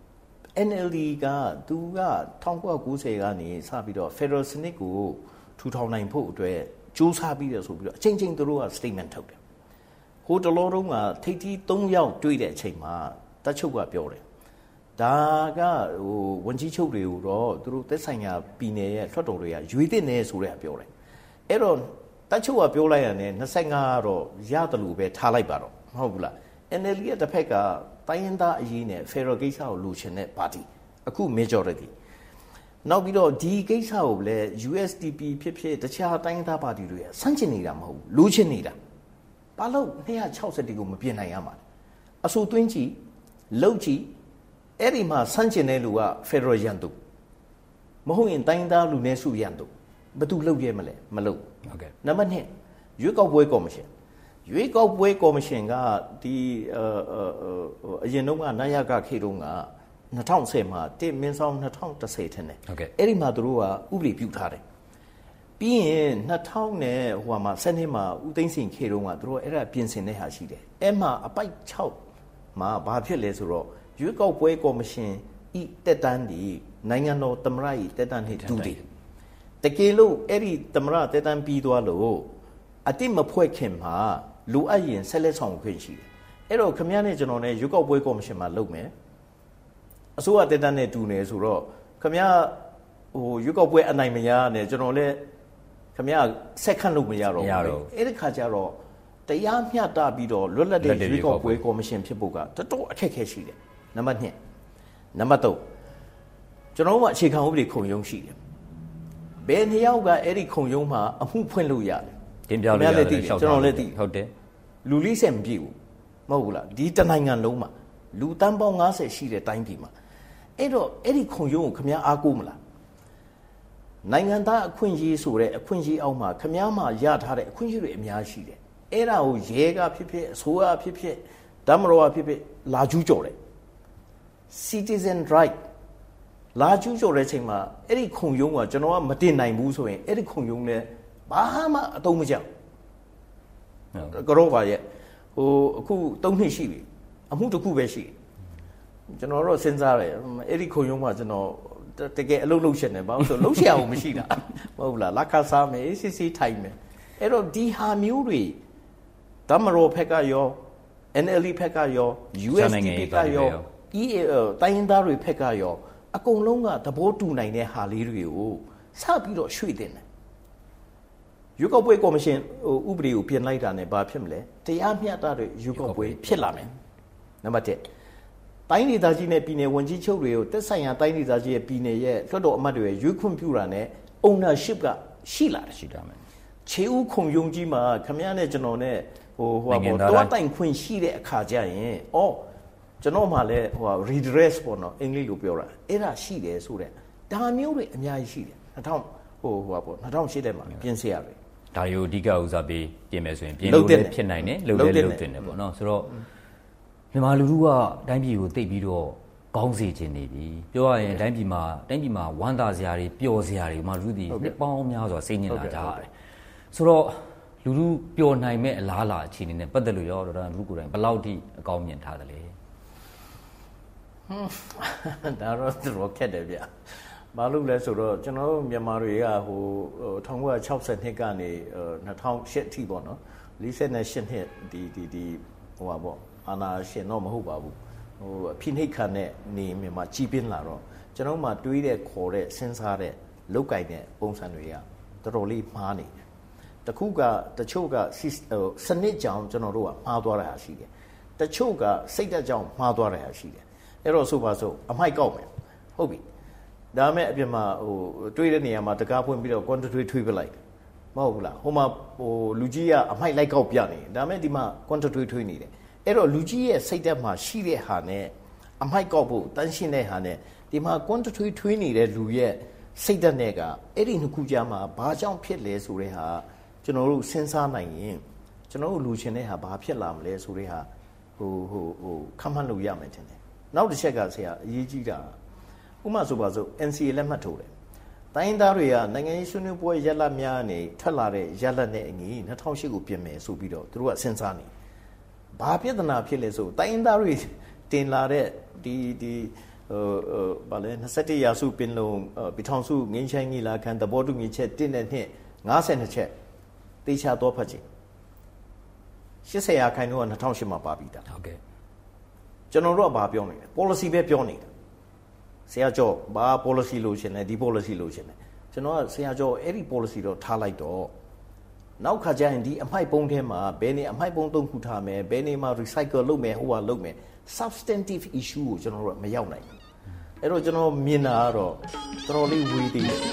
N L D ကသူက၁၉၉၀ကနေစပြီးတော့ Federal စနစ်ကိုထူထောင်နိုင်ဖို့အတွက်ကြိုးစားပြီးတယ်ဆိုပြီးတော့အချိန်ချင်းသူတို့က statement ထုတ်တယ်ဟိုတလောတုန်းကထိပ်သီး၃ယောက်တွေ့တဲ့အချိန်မှာတပ်ချုပ်ကပြောတယ်ဒါကဟိုဝန်ကြီးချုပ်တွေကိုတော့သူတို့သက်ဆိုင်ရာပြည်နယ်ရဲ့လွှတ်တော်တွေကရွေးတင်နေဆိုတဲ့အပြောတယ်အဲ့တော့တပ်ချုပ်ကပြောလိုက်ရတယ်၂၅ကတော့ရတယ်လို့ပဲထားလိုက်ပါတော့မဟုတ်ဘူးလား N L D ရဲ့တစ်ဖက်ကတိုင်းရင်းသားအရေးနဲ့ Federal ကိစ္စကိုလိုချင်တဲ့ပါတီအခု majority နောက်ပြီးတော့ဒီကိစ္စကိုလည်း U S D P ဖြစ်ဖြစ်တခြားတိုင်းရင်းသားပါတီတွေဆန့်ကျင်နေတာမဟုတ်ဘူးလိုချင်နေတာဘာလို့၂၆၁ကိုမပြင်နိုင်ရမှာလဲအဆိုသွင်းကြည့်လှုပ်ကြည့်အဲ့ဒီမှာဆန့်ကျင်တဲ့လူက Federal ရန်သူမဟုတ်ရင်တိုင်းသားလူနည်းစုရန်သူဘယ်သူလှုပ်ရဲမလဲမလှုပ်ဟုတ်ကဲ့နံပါတ်၂ရွေးကောက်ပွဲကော်မရှင်ရွေးကောက်ပွဲကော်မရှင်ကဒီအအရင်တုန်းကနာယကခေတုန်းက၂၀၁၀မှာတစ်မင်းဆောင်၂၀၁၀ထင်တယ်ဟုတ်ကဲ့အဲ့ဒီမှာသူတို့ကဥပဒေပြုထားတယ်ပြီးရင်၂၀၀၀နဲ့ဟိုမှာစနေမှာဦးသိန်းစိန်ခေတုန်းကသူတို့အဲ့ဒါပြင်ဆင်တဲ့ဟာရှိတယ်အဲ့မှာအပိုက်၆မှာဘာဖြစ်လဲဆိုတော့ရွေးကောက်ပွဲကော်မရှင်ဤတက်တန်းဒီနိုင်ငံတော်သမ္မတဤတက်တန်းနဲ့တူတယ်တကယ်လို့အဲ့ဒီသမ္မတတက်တန်းပြီးသွားလို့အတိမဖွဲ့ခင်မှာလူအပ်ရင်ဆက်လက်ဆောင်ခွင့်ရှိတယ်အဲ့တော့ခမရနဲ့ကျွန်တော်နဲ့ရွေးကောက်ပွဲကော်မရှင်မှာလုပ်မယ်အစိုးရတက်တန်းနဲ့တူနေဆိုတော့ခမရဟိုရွေးကောက်ပွဲအနိုင်မရနဲ့ကျွန်တော်လည်းခမရဆက်ခန့်လို့မရတော့ဘူးအဲ့ဒီခါကျတော့တရားမျှတပြီးတော့လွတ်လပ်တဲ့ရွေးကောက်ပွဲကော်မရှင်ဖြစ်ဖို့ကတော်တော်အခက်အခဲရှိတယ်နံပါတ်၂နံပါတ်သုံးကျွန်တော်တို့ကအခြေခံဥပဒေခုံရုံးရှိတယ်ဘယ်နှစ်ယောက်ကအဲ့ဒီခုံရုံးမှာအမှုဖွင့်လို့ရတယ်တင်ပြလို့ရတယ်ကျွန်တော်လည်းသိဟုတ်တယ်လူလေးဆက်မပြည့်ဘူးမဟုတ်ဘူးလားဒီတနိုင်ငံလုံးမှာလူတန်းပေါင်း၅၀ရှိတဲ့တိုင်းပြည်မှာအဲ့တော့အဲ့ဒီခုံရုံးကိုခင်ဗျားအားကိုးမလားနိုင်ငံသားအခွင့်အရေးဆိုတဲ့အခွင့်အရေးအောက်မှာခင်ဗျားမှာရထားတဲ့အခွင့်အရေးတွေအများရှိတယ်အဲ့ဒါကိုရဲကဖြစ်ဖြစ်အစိုးရဖြစ်ဖြစ်ဓမ္မတော်ဖြစ်ဖြစ်လာကျူးကျော်တယ် citizen right လာကျူးကျော်တဲ့ချိန်မှာအဲ့ဒီခုံရုံးကကျွန်တော်ကမတင်နိုင်ဘူးဆိုရင်အဲ့ဒီခုံရုံးလည်းဘာမှအတုံးမကြောက်ကတော့ပါရဲ့ဟိုအခုသုံးနှစ်ရှိပြီအမှုတစ်ခုပဲရှိကျွန်တော်တော့စဉ်းစားတယ်အဲ့ဒီခုံရုံးမှာကျွန်တော်တကယ်အလုပ်လုပ်ရှင်တယ်ဘာလို့ဆိုလှုပ်ရှားအောင်မရှိတာမဟုတ်လားလက်ခစားမယ်အေးစစ်စစ်ထိုင်မယ်အဲ့တော့ဒီဟာမျိုးတွေဓမ္မရောဖက်ကရော N L D ဖက်ကရော U S D P ကရော E A L တိုင်းရင်းသားတွေဖက်ကရောအကုန်လုံးကသဘောတူနိုင်တဲ့ဟာလေးတွေကိုစပြီးတော့ရွှေ့တင်တယ်ရွေးကောက်ပွဲကော်မရှင်ဟိုဥပဒေကိုပြင်လိုက်တာနဲ့ဘာဖြစ်မလဲတရားမျှတတဲ့ရွေးကောက်ပွဲဖြစ်လာမယ်နံပါတ်တစ်တိုင်းဒေသကြီးနဲ့ပြည်နယ်ဝန်ကြီးချုပ်တွေကိုတက်ဆိုင်ရာတိုင်းဒေသကြီးရဲ့ပြည်နယ်ရဲ့လွှတ်တော်အမတ်တွေရဲ့ရွေးခွင့်ပြုတာနဲ့ ownership ကရှိလာတယ်ရှိတာမယ်ခြေဦးခုံရုံးကြီးမှာခမရနဲ့ကျွန်တော်နဲ့ဟိုဟိုပေါ့တော့တိုင်ခွင့်ရှိတဲ့အခါကျရင်အော်ကျွန်တော်မှလည်းဟို redress ပေါ့နော်အင်္ဂလိပ်လိုပြောတာအဲ့ဒါရှိတယ်ဆိုတဲ့ဒါမျိုးတွေအများကြီးရှိတယ်2000ဟိုဟိုပေါ့2008ထဲမှာပြင်ဆင်ရတယ်ဒါရိုအဓိကဥစားပေးပြင်မယ်ဆိုရင်ပြင်လို့လည်းဖြစ်နိုင်တယ်လုပ်လည်းလုပ်တင်တယ်ပေါ့နော်ဆိုတော့မြန်မာလူထုကတိုင်းပြည်ကိုသိပြီးတော့ကောင်းစေခြင်းနေပြီပြောရရင်တိုင်းပြည်မှာတိုင်းပြည်မှာဝမ်းသာစရာတွေပျော်စရာတွေမှာလူတွေနှစ်ပေါင်းများစွာစိတ်ညစ်လာကြရတယ်ဆိုတော့လူထုပျော်နိုင်မဲ့အလားအလာအခြေအနေနဲ့ပတ်သက်လို့ရောဒေါက်တာလူကိုယ်တိုင်ဘယ်လောက်ထိအကောင်းမြင်ထားသလဲဒါတော့တော့ခက်တယ်ဗျဘာလို့လဲဆိုတော့ကျွန်တော်တို့မြန်မာတွေကဟို၁၉၆၀နှစ်ကနေ၂၀၀၈အထိပေါ့နော်၄၈နှစ်ဒီဒီဒီဟိုပါပေါ့အာနာရှင်တော့မဟုတ်ပါဘူးဟိုအဖိနှိတ်ခံတဲ့နေမြန်မာကြီးပြင်းလာတော့ကျွန်တော်မှတွေးတဲ့ခေါ်တဲ့စဉ်းစားတဲ့လောက်ကင်တဲ့ပုံစံတွေကတော်တော်လေးမှားနေတယ်တခုကတချို့ကစနစ်ကြောင်ကျွန်တော်တို့ကမှားသွားတာရှိတယ်တချို့ကစိတ်ဓာတ်ကြောင်မှားသွားတာရှိတယ်အဲ့တော့ဆိုပါစို့အမိုက်ကောက်မယ်ဟုတ်ပြီဒါမဲ့အပြင်မှာဟိုတွေးတဲ့နေရာမှာတကားဖွင့်ပြီးတော့ quantity ထွေးပလိုက်မဟုတ်ဘူးလားဟိုမှာဟိုလူကြီးကအမိုက်လိုက်ကောက်ပြနေဒါမဲ့ဒီမှာ quantity ထွေးနေတယ်အဲ့တော့လူကြီးရဲ့စိတ်ဓာတ်မှာရှိတဲ့ဟာနဲ့အမိုက်ကောက်ဖို့တန်းရှင်းတဲ့ဟာနဲ့ဒီမှာ quantity ထွေးနေတဲ့လူရဲ့စိတ်ဓာတ်နဲ့ကအဲ့ဒီနှစ်ခုကြားမှာဘာကြောင့်ဖြစ်လဲဆိုတဲ့ဟာကျွန်တော်တို့စဉ်းစားနိုင်ရင်ကျွန်တော်တို့လူချင်းတဲ့ဟာဘာဖြစ်လာမလဲဆိုတဲ့ဟာဟိုဟိုဟိုခန့်မှန်းလို့ရမယ်ထင်တယ်နောက်တစ်ချက်ကဆရာအရေးကြီးတာဥပမာဆိုပါစို့ N C A လက်မှတ်ထိုးတယ်တိုင်းသားတွေကနိုင်ငံရေးဆွေးနွေးပွဲရက်လက်များနေထွက်လာတဲ့ရက်လက်နဲ့အညီ၂၀၀၈ကိုပြင်မယ်ဆိုပြီးတော့သူတို့ကစဉ်းစားနေဘာပြဿနာဖြစ်လဲဆိုတိုင်းသားတွေတင်လာတဲ့ဒီဒီဟိုဟိုဗာလဲ၂၁ရာစုပင်လုံပြည်ထောင်စုငင်းချိုင်းကြီးလာခံသဘောတူညီချက်တစ်နဲ့နှစ်၅၂ချက်တေချာတော့ဖတ်ကြည့်၈၀ရာခိုင်နှုန်းက၂၀၀၈မှာပါပြီးသားဟုတ်ကဲ့ကျွန်တော်တို့ကဘာပြောနေလဲ policy ပဲပြောနေတာဆရာကျော်ဘာ policy လို့ရှင်လဲဒီ policy လို့ရှင်လဲကျွန်တော်ကဆရာကျော်အဲ့ဒီ policy တော့ထားလိုက်တော့နောက်ခါကျရင်ဒီအမိုက်ပုံးထဲမှာဘယ်နေအမိုက်ပုံးသုံးခုထားမယ်ဘယ်နေမှာ recycle လုပ်မယ်ဟိုဟာလုပ်မယ် substantive issue ကိုကျွန်တော်တို့ကမရောက်နိုင်ဘူးအဲ့တော့ကျွန်တော်မြင်တာကတော့တော်တော်လေးဝေးသေးတယ်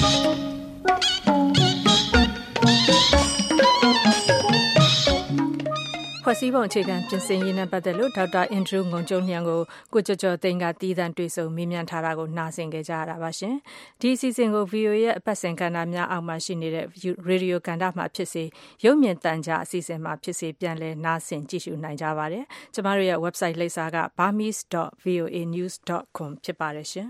ဖွဲ့စည်းပုံအခြေခံပြင်ဆင်ရေးနဲ့ပတ်သက်လို့ဒေါက်တာအင်ဒရူးငုံကျုံလျံကိုကိုကျော်ကျော်သိန်းကတီးသန့်တွေ့ဆုံမေးမြန်းထားတာကိုနားဆင်ကြကြရတာပါရှင်ဒီအစီအစဉ်ကို V O A ရဲ့အပတ်စဉ်ကဏ္ဍများအောက်မှာရှိနေတဲ့ Radio ကဏ္ဍမှာဖြစ်စေရုပ်မြင်သံကြားအစီအစဉ်မှာဖြစ်စေပြန်လည်နားဆင်ကြည့်ရှုနိုင်ကြပါတယ်ကျမတို့ရဲ့ website လိပ်စာက burmese dot voa news dot com ဖြစ်ပါတယ်ရှင်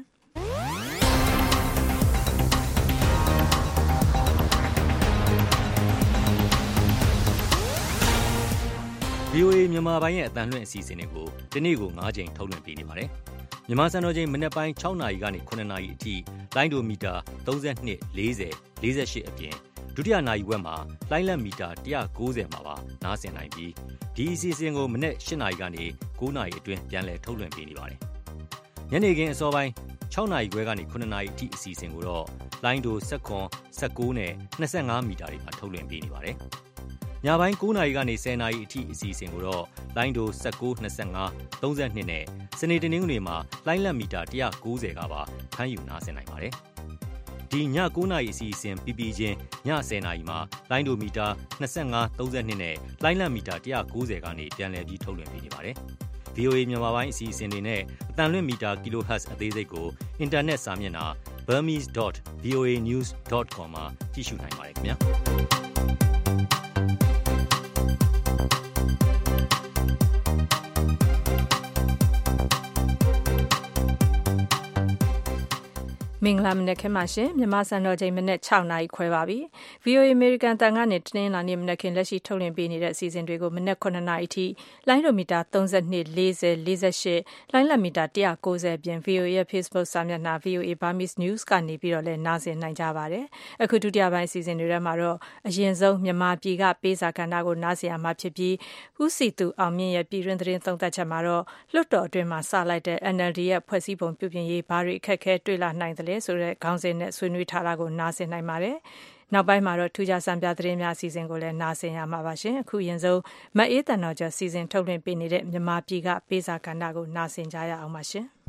V O A မြန်မာပိုင်းရဲ့အသံလွှင့်အစီအစဉ်တွေကိုဒီနေ့ကို၅ချိန်ထုတ်လွှင့်ပေးနေပါတယ်။မြန်မာစံတော်ချိန်မနက်ပိုင်း၆နာရီကနေ၇နာရီအထိလိုင်းဒိုမီတာ၃၂ ၄၀ ၄၈အပြင်ဒုတိယနာရီဝက်မှာလိုင်းလက်မီတာ၁၉၀မှာပါနားဆင်နိုင်ပြီးဒီအစီအစဉ်ကိုမနက်၈နာရီကနေ၉နာရီအတွင်းပြန်လည်ထုတ်လွှင့်ပေးနေပါတယ်။ညနေခင်းအစောပိုင်း၆နာရီခွဲကနေ၇နာရီအထိအစီအစဉ်ကိုတော့လိုင်းဒို၁၇ ၁၉နဲ့၂၅မီတာတွေမှာထုတ်လွှင့်ပေးနေပါတယ်။ညပိုင်း၉နာရီကနေ၁၀နာရီအထိအစီအစဉ်ကိုတော့လိုင်းဒို၁၉ ၂၅ ၃၂နဲ့စနေတနင်္ဂနွေမှာလိုင်းလက်မီတာ၁၉၀ကပါဖမ်းယူနားဆင်နိုင်ပါတယ်။ဒီည၉နာရီအစီအစဉ်ပြီးပြီးချင်းည၁၀နာရီမှာလိုင်းဒိုမီတာ၂၅ ၃၂နဲ့လိုင်းလက်မီတာ၁၉၀ကနေပြန်လည်ပြီးထုတ်လွှင့်ပေးနေပါတယ်။ဗီအိုအေ မြန်မာပိုင်းအစီအစဉ်တွေနဲ့အတန်လွင့်မီတာ kilohertz အသေးစိတ်ကိုအင်တာနက်စာမျက်နှာ burmese dot v o a news dot com မှာကြည့်ရှုနိုင်ပါတယ်ခင်ဗျာမင်္ဂလာမနက်ခင်းပါရှင်မြန်မာစံတော်ချိန်မနက်၆နာရီခွဲပါပြီ ဗီအိုအေ American တန်ကနေတနင်္လာနေ့မနက်ခင်းလက်ရှိထုတ်လွှင့်ပေးနေတဲ့အစီအစဉ်တွေကိုမနက်၉နာရီအထိလိုင်းဒိုမီတာ၃၂ ၄၀ ၄၈လိုင်းလက်မီတာ၁၉၀ပြင် ဗီအိုအေ ရဲ့ Facebook စာမျက်နှာ ဗီအိုအေ Burmese News ကနေပြီးတော့လည်းနားဆင်နိုင်ကြပါတယ်အခုဒုတိယပိုင်းအစီအစဉ်တွေထဲမှာတော့အရင်ဆုံးမြန်မာပြည်ကပေးစာကဏ္ဍကိုနားဆင်ရမှာဖြစ်ပြီးဦးစီသူအောင်မြင့်ရဲ့ပြည်တွင်းသတင်းသုံးသပ်ချက်မှာတော့လွှတ်တော်အတွင်းမှာစလိုက်တဲ့ N L D ရဲ့ဖွဲ့စည်းပုံပြုပြင်ရေးဘာတွေအခက်အခဲတွေ့လာနိုင်တယ်လဲဆိုတဲ့ခေါင်းစဉ်နဲ့ဆွေးနွေးထားတာကိုနားဆင်နိုင်ပါတယ်။နောက်ပိုင်းမှာတော့ထူးခြားစံပြသတင်းများအစီအစဉ်ကိုလည်းနားဆင်ရမှာပါရှင်။အခုရင်ဆုံးမအေးတန်တော်ကျော်စီစဉ်ထုတ်လွှင့်ပေးနေတဲ့မြန်မာပြည်ကပေးစာကဏ္ဍကိုနားဆင်ကြရအောင်ပါရှင်။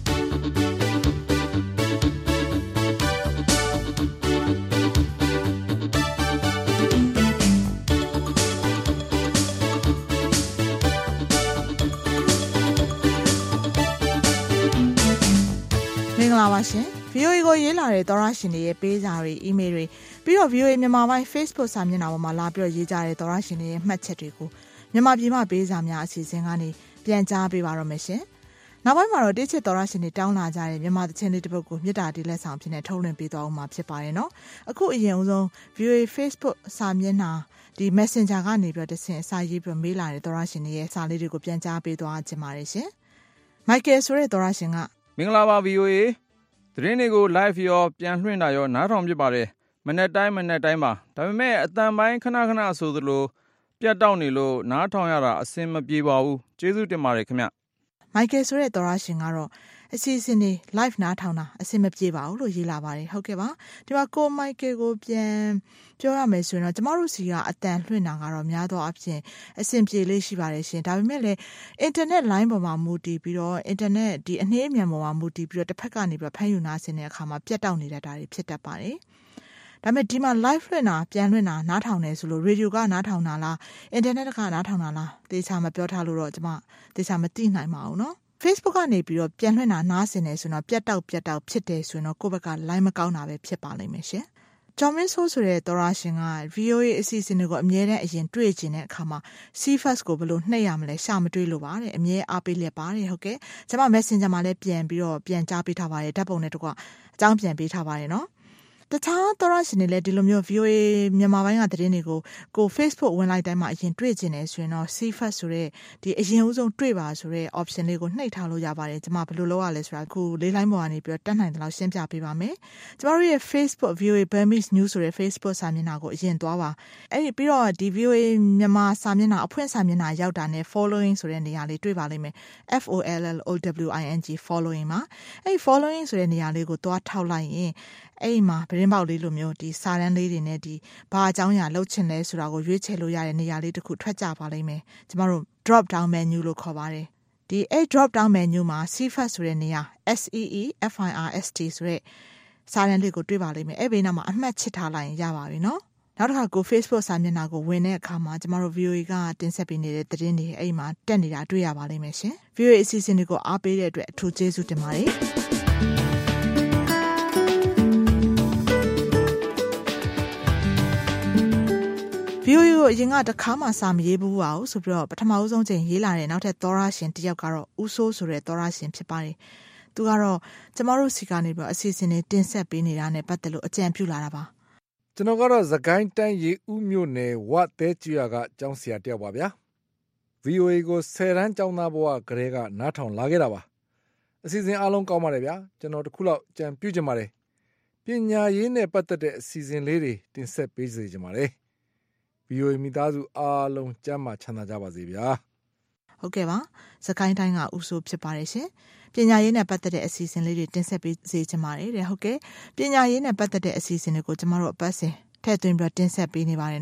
မင်္ဂလာပါရှင် ဗီအိုအေ ကိုရေးလာတဲ့သောရရှင်တွေရဲ့ပေးစာတွေအီးမေးလ်တွေပြီးတော့ ဗီအိုအေ မြန်မာပိုင်း Facebook စာမျက်နှာပေါ်မှာလာပြီးတော့ရေးကြတဲ့သောရရှင်တွေရဲ့မှတ်ချက်တွေကိုမြန်မာပြည်မှာပေးစာများအစီအစဉ်ကနေပြန်ကြားပေးပါတော့မယ်ရှင်နောက်ပိုင်းမှာတော့တိကျသောရရှင်တွေတောင်းလာကြတဲ့မြန်မာသချင်းလေးတစ်ပုဒ်ကိုမြစ်တာတီလက်ဆောင်ဖြစ်နေထုတ်လွှင့်ပေးသွားအောင်မှာဖြစ်ပါတယ်နော်အခုအရင်ဦးဆုံး ဗီအိုအေ Facebook စာမျက်နှာဒီ Messenger ကနေပြီးတော့တဆင့်အစာရေးပြီးတော့မေးလာတဲ့သောရရှင်တွေရဲ့စာလေးတွေကိုပြန်ကြားပေးသွားခြင်းပါတယ်ရှင်မိုက်ကယ်ဆိုတဲ့သောရရှင်ကမင်္ဂလာပါ ဗီအိုအေသတင်းတွေကို live ရောပြန်လွှင့်တာရောနားထောင်ဖြစ်ပါတယ်မနေ့တိုင်းမနေ့တိုင်းပါဒါပေမဲ့အတန်ပိုင်းခဏခဏဆိုသလိုပြတ်တောက်နေလို့နားထောင်ရတာအဆင်မပြေပါဘူးကျေးဇူးတင်ပါတယ်ခင်ဗျမိုက်ကယ်ဆိုတဲ့သောရရှင်ကတော့အစီအစဉ်တွေ live နားထောင်တာအဆင်မပြေပါဘူးလို့ရေးလာပါတယ်ဟုတ်ကဲ့ပါဒီမှာကိုမိုက်ကယ်ကိုပြန်ပြောရမယ်ဆိုရင်တော့ကျမတို့စီကအတန်လွှင့်တာကတော့များသောအားဖြင့်အဆင်ပြေလေးရှိပါတယ်ရှင်ဒါပေမဲ့လည်း internet line ပေါ်မှာမူတည်ပြီးတော့ internet ဒီအနှေးအမြန်ပေါ်မှာမူတည်ပြီးတော့တစ်ဖက်ကနေပြီးတော့ဖမ်းယူနားဆင်တဲ့အခါမှာပြတ်တောက်နေတတ်တာတွေဖြစ်တတ်ပါတယ်ဒါပေမဲ့ဒီမှာ live လွှင့်တာပြန်လွှင့်တာနားထောင်နေဆိုလို့ radio ကနားထောင်တာလား internet ကနားထောင်တာလားသေချာမပြောထားလို့တော့ကျမသေချာမသိနိုင်ပါဘူးเนาะFacebook ကနေပြီးတော့ပြန်လွှင့်တာနားဆင်နေဆိုတော့ပြတ်တောက်ပြတ်တောက်ဖြစ်တယ်ဆိုရင်တော့ကိုယ့်ဘက်က line မကောင်းတာပဲဖြစ်ပါလိမ့်မယ်ရှင်။ကျော်မင်းဆိုးဆိုတဲ့သောရရှင်က ဗီအိုအေ အစီအစဉ်တွေကိုအမြဲတမ်းအရင်တွေ့ကျင်တဲ့အခါမှာ C first ကိုဘယ်လိုနှိပ်ရမလဲရှာမတွေ့လို့ပါတဲ့အမြဲအားပေးလက်ပါတယ်ဟုတ်ကဲ့။ကျွန်မ Messenger မှာလည်းပြန်ပြီးတော့ပြန်ကြားပေးထားပါတယ်ဓာတ်ပုံနဲ့တကွအကြောင်းပြန်ပေးထားပါတယ်နော်။တခြားသောရရှင်တွေလည်းဒီလိုမျိုး ဗီအိုအေ မြန်မာပိုင်းကသတင်းတွေကိုကို Facebook ဝင်လိုက်တိုင်းမှာအရင်တွေ့ကျင်နေဆိုရင်တော့ C first ဆိုတဲ့ဒီအရင်ဦးဆုံးတွေ့ပါဆိုတဲ့ option လေးကိုနှိပ်ထားလို့ရပါတယ်ကျွန်မဘယ်လိုလုပ်ရလဲဆိုတာအခုလေးလိုင်းပေါ်ကနေပြီးတော့တက်နိုင်တယ်လို့ရှင်းပြပေးပါမယ်ကျွန်တော်တို့ရဲ့ Facebook ဗီအိုအေ Burmese News ဆိုတဲ့ Facebook စာမျက်နှာကိုအရင်သွားပါအဲ့ဒီပြီးတော့ဒီ ဗီအိုအေ မြန်မာစာမျက်နှာအဖွင့်စာမျက်နှာရောက်တာနဲ့ following ဆိုတဲ့နေရာလေးတွေ့ပါလိမ့်မယ် F O L L O W I N G following မှာအဲ့ဒီ following ဆိုတဲ့နေရာလေးကိုသွားထောက်လိုက်ရင်အဲ့မှာဗရင်ပေါက်လေးလိုမျိုးဒီစာတန်းလေးတွေနဲ့ဒီဘာအကြောင်းအရာလှုပ်ချင်လဲဆိုတာကိုရွေးချယ်လို့ရတဲ့နေရာလေးတစ်ခုထွက်ကြပါလိမ့်မယ်ကျမတို့ drop down menu လို့ခေါ်ပါတယ်ဒီအဲ့ drop down menu မှာ C first ဆိုတဲ့နေရာ S E E F I R S T ဆိုတဲ့စာတန်းလေးကိုတွေ့ပါလိမ့်မယ်အဲ့ဘေးနားမှာအမှတ်ချစ်ထားလိုက်ရင်ရပါပြီနော်နောက်တစ်ခါကို Facebook စာမျက်နှာကိုဝင်တဲ့အခါမှာကျမတို့ ဗီအိုအေ ကတင်ဆက်ပေးနေတဲ့သတင်းတွေအဲ့မှာတက်နေတာတွေ့ရပါလိမ့်မယ်ရှင် ဗီအိုအေ အစီအစဉ်တွေကိုအားပေးတဲ့အတွက်အထူးကျေးဇူးတင်ပါတယ်ဗီအိုအေကိုအရင်ကတခါမှစာမရေးဘူးပါဘူးဆိုပြီးတော့ပထမဦးဆုံးချိန်ရေးလာတဲ့နောက်ထပ်သောရရှင်တစ်ယောက်ကတော့ဦးစိုးဆိုတဲ့သောရရှင်ဖြစ်ပါတယ်။သူကတော့ကျမတို့စီကနေပြီးတော့အစီအစဉ်တွေတင်ဆက်ပေးနေတာနဲ့ပတ်သက်လို့အကြံပြုလာတာပါ။ကျွန်တော်ကတော့သခိုင်းတိုင်းရေဦးမြို့နယ်ဝတ်တဲကျွာကကျောင်းဆရာတစ်ယောက်ပါဗျာ။ ဗီအိုအေ ကိုဆယ်တန်းကျောင်းသားဘဝကလေးကနားထောင်လာခဲ့တာပါ။အစီအစဉ်အားလုံးကောင်းပါတယ်ဗျာ။ကျွန်တော်တခုလောက်ကြံပြုချင်ပါတယ်။ပညာရေးနဲ့ပတ်သက်တဲ့အစီအစဉ်လေးတွေတင်ဆက်ပေးစေချင်ပါတယ်။ဗီအိုအေ မိသားစုအားလုံးကျမ်းမာချမ်းသာကြပါစေဗျာဟုတ်ကဲ့ပါစကိုင်းတိုင်းကဦးစိုးဖြစ်ပါတယ်ရှင်ပညာရေးနဲ့ပတ်သက်တဲ့အစီအစဉ်လေးတွေတင်ဆက်ပေးစေချင်ပါတယ်တဲ့ဟုတ်ကဲ့ပညာရေးနဲ့ပတ်သက်တဲ့အစီအစဉ်တွေကိုကျမတို့အပတ်စဉ်ထည့်သွင်းပြီးတင်ဆက်ပေးနေပါတယ်နော်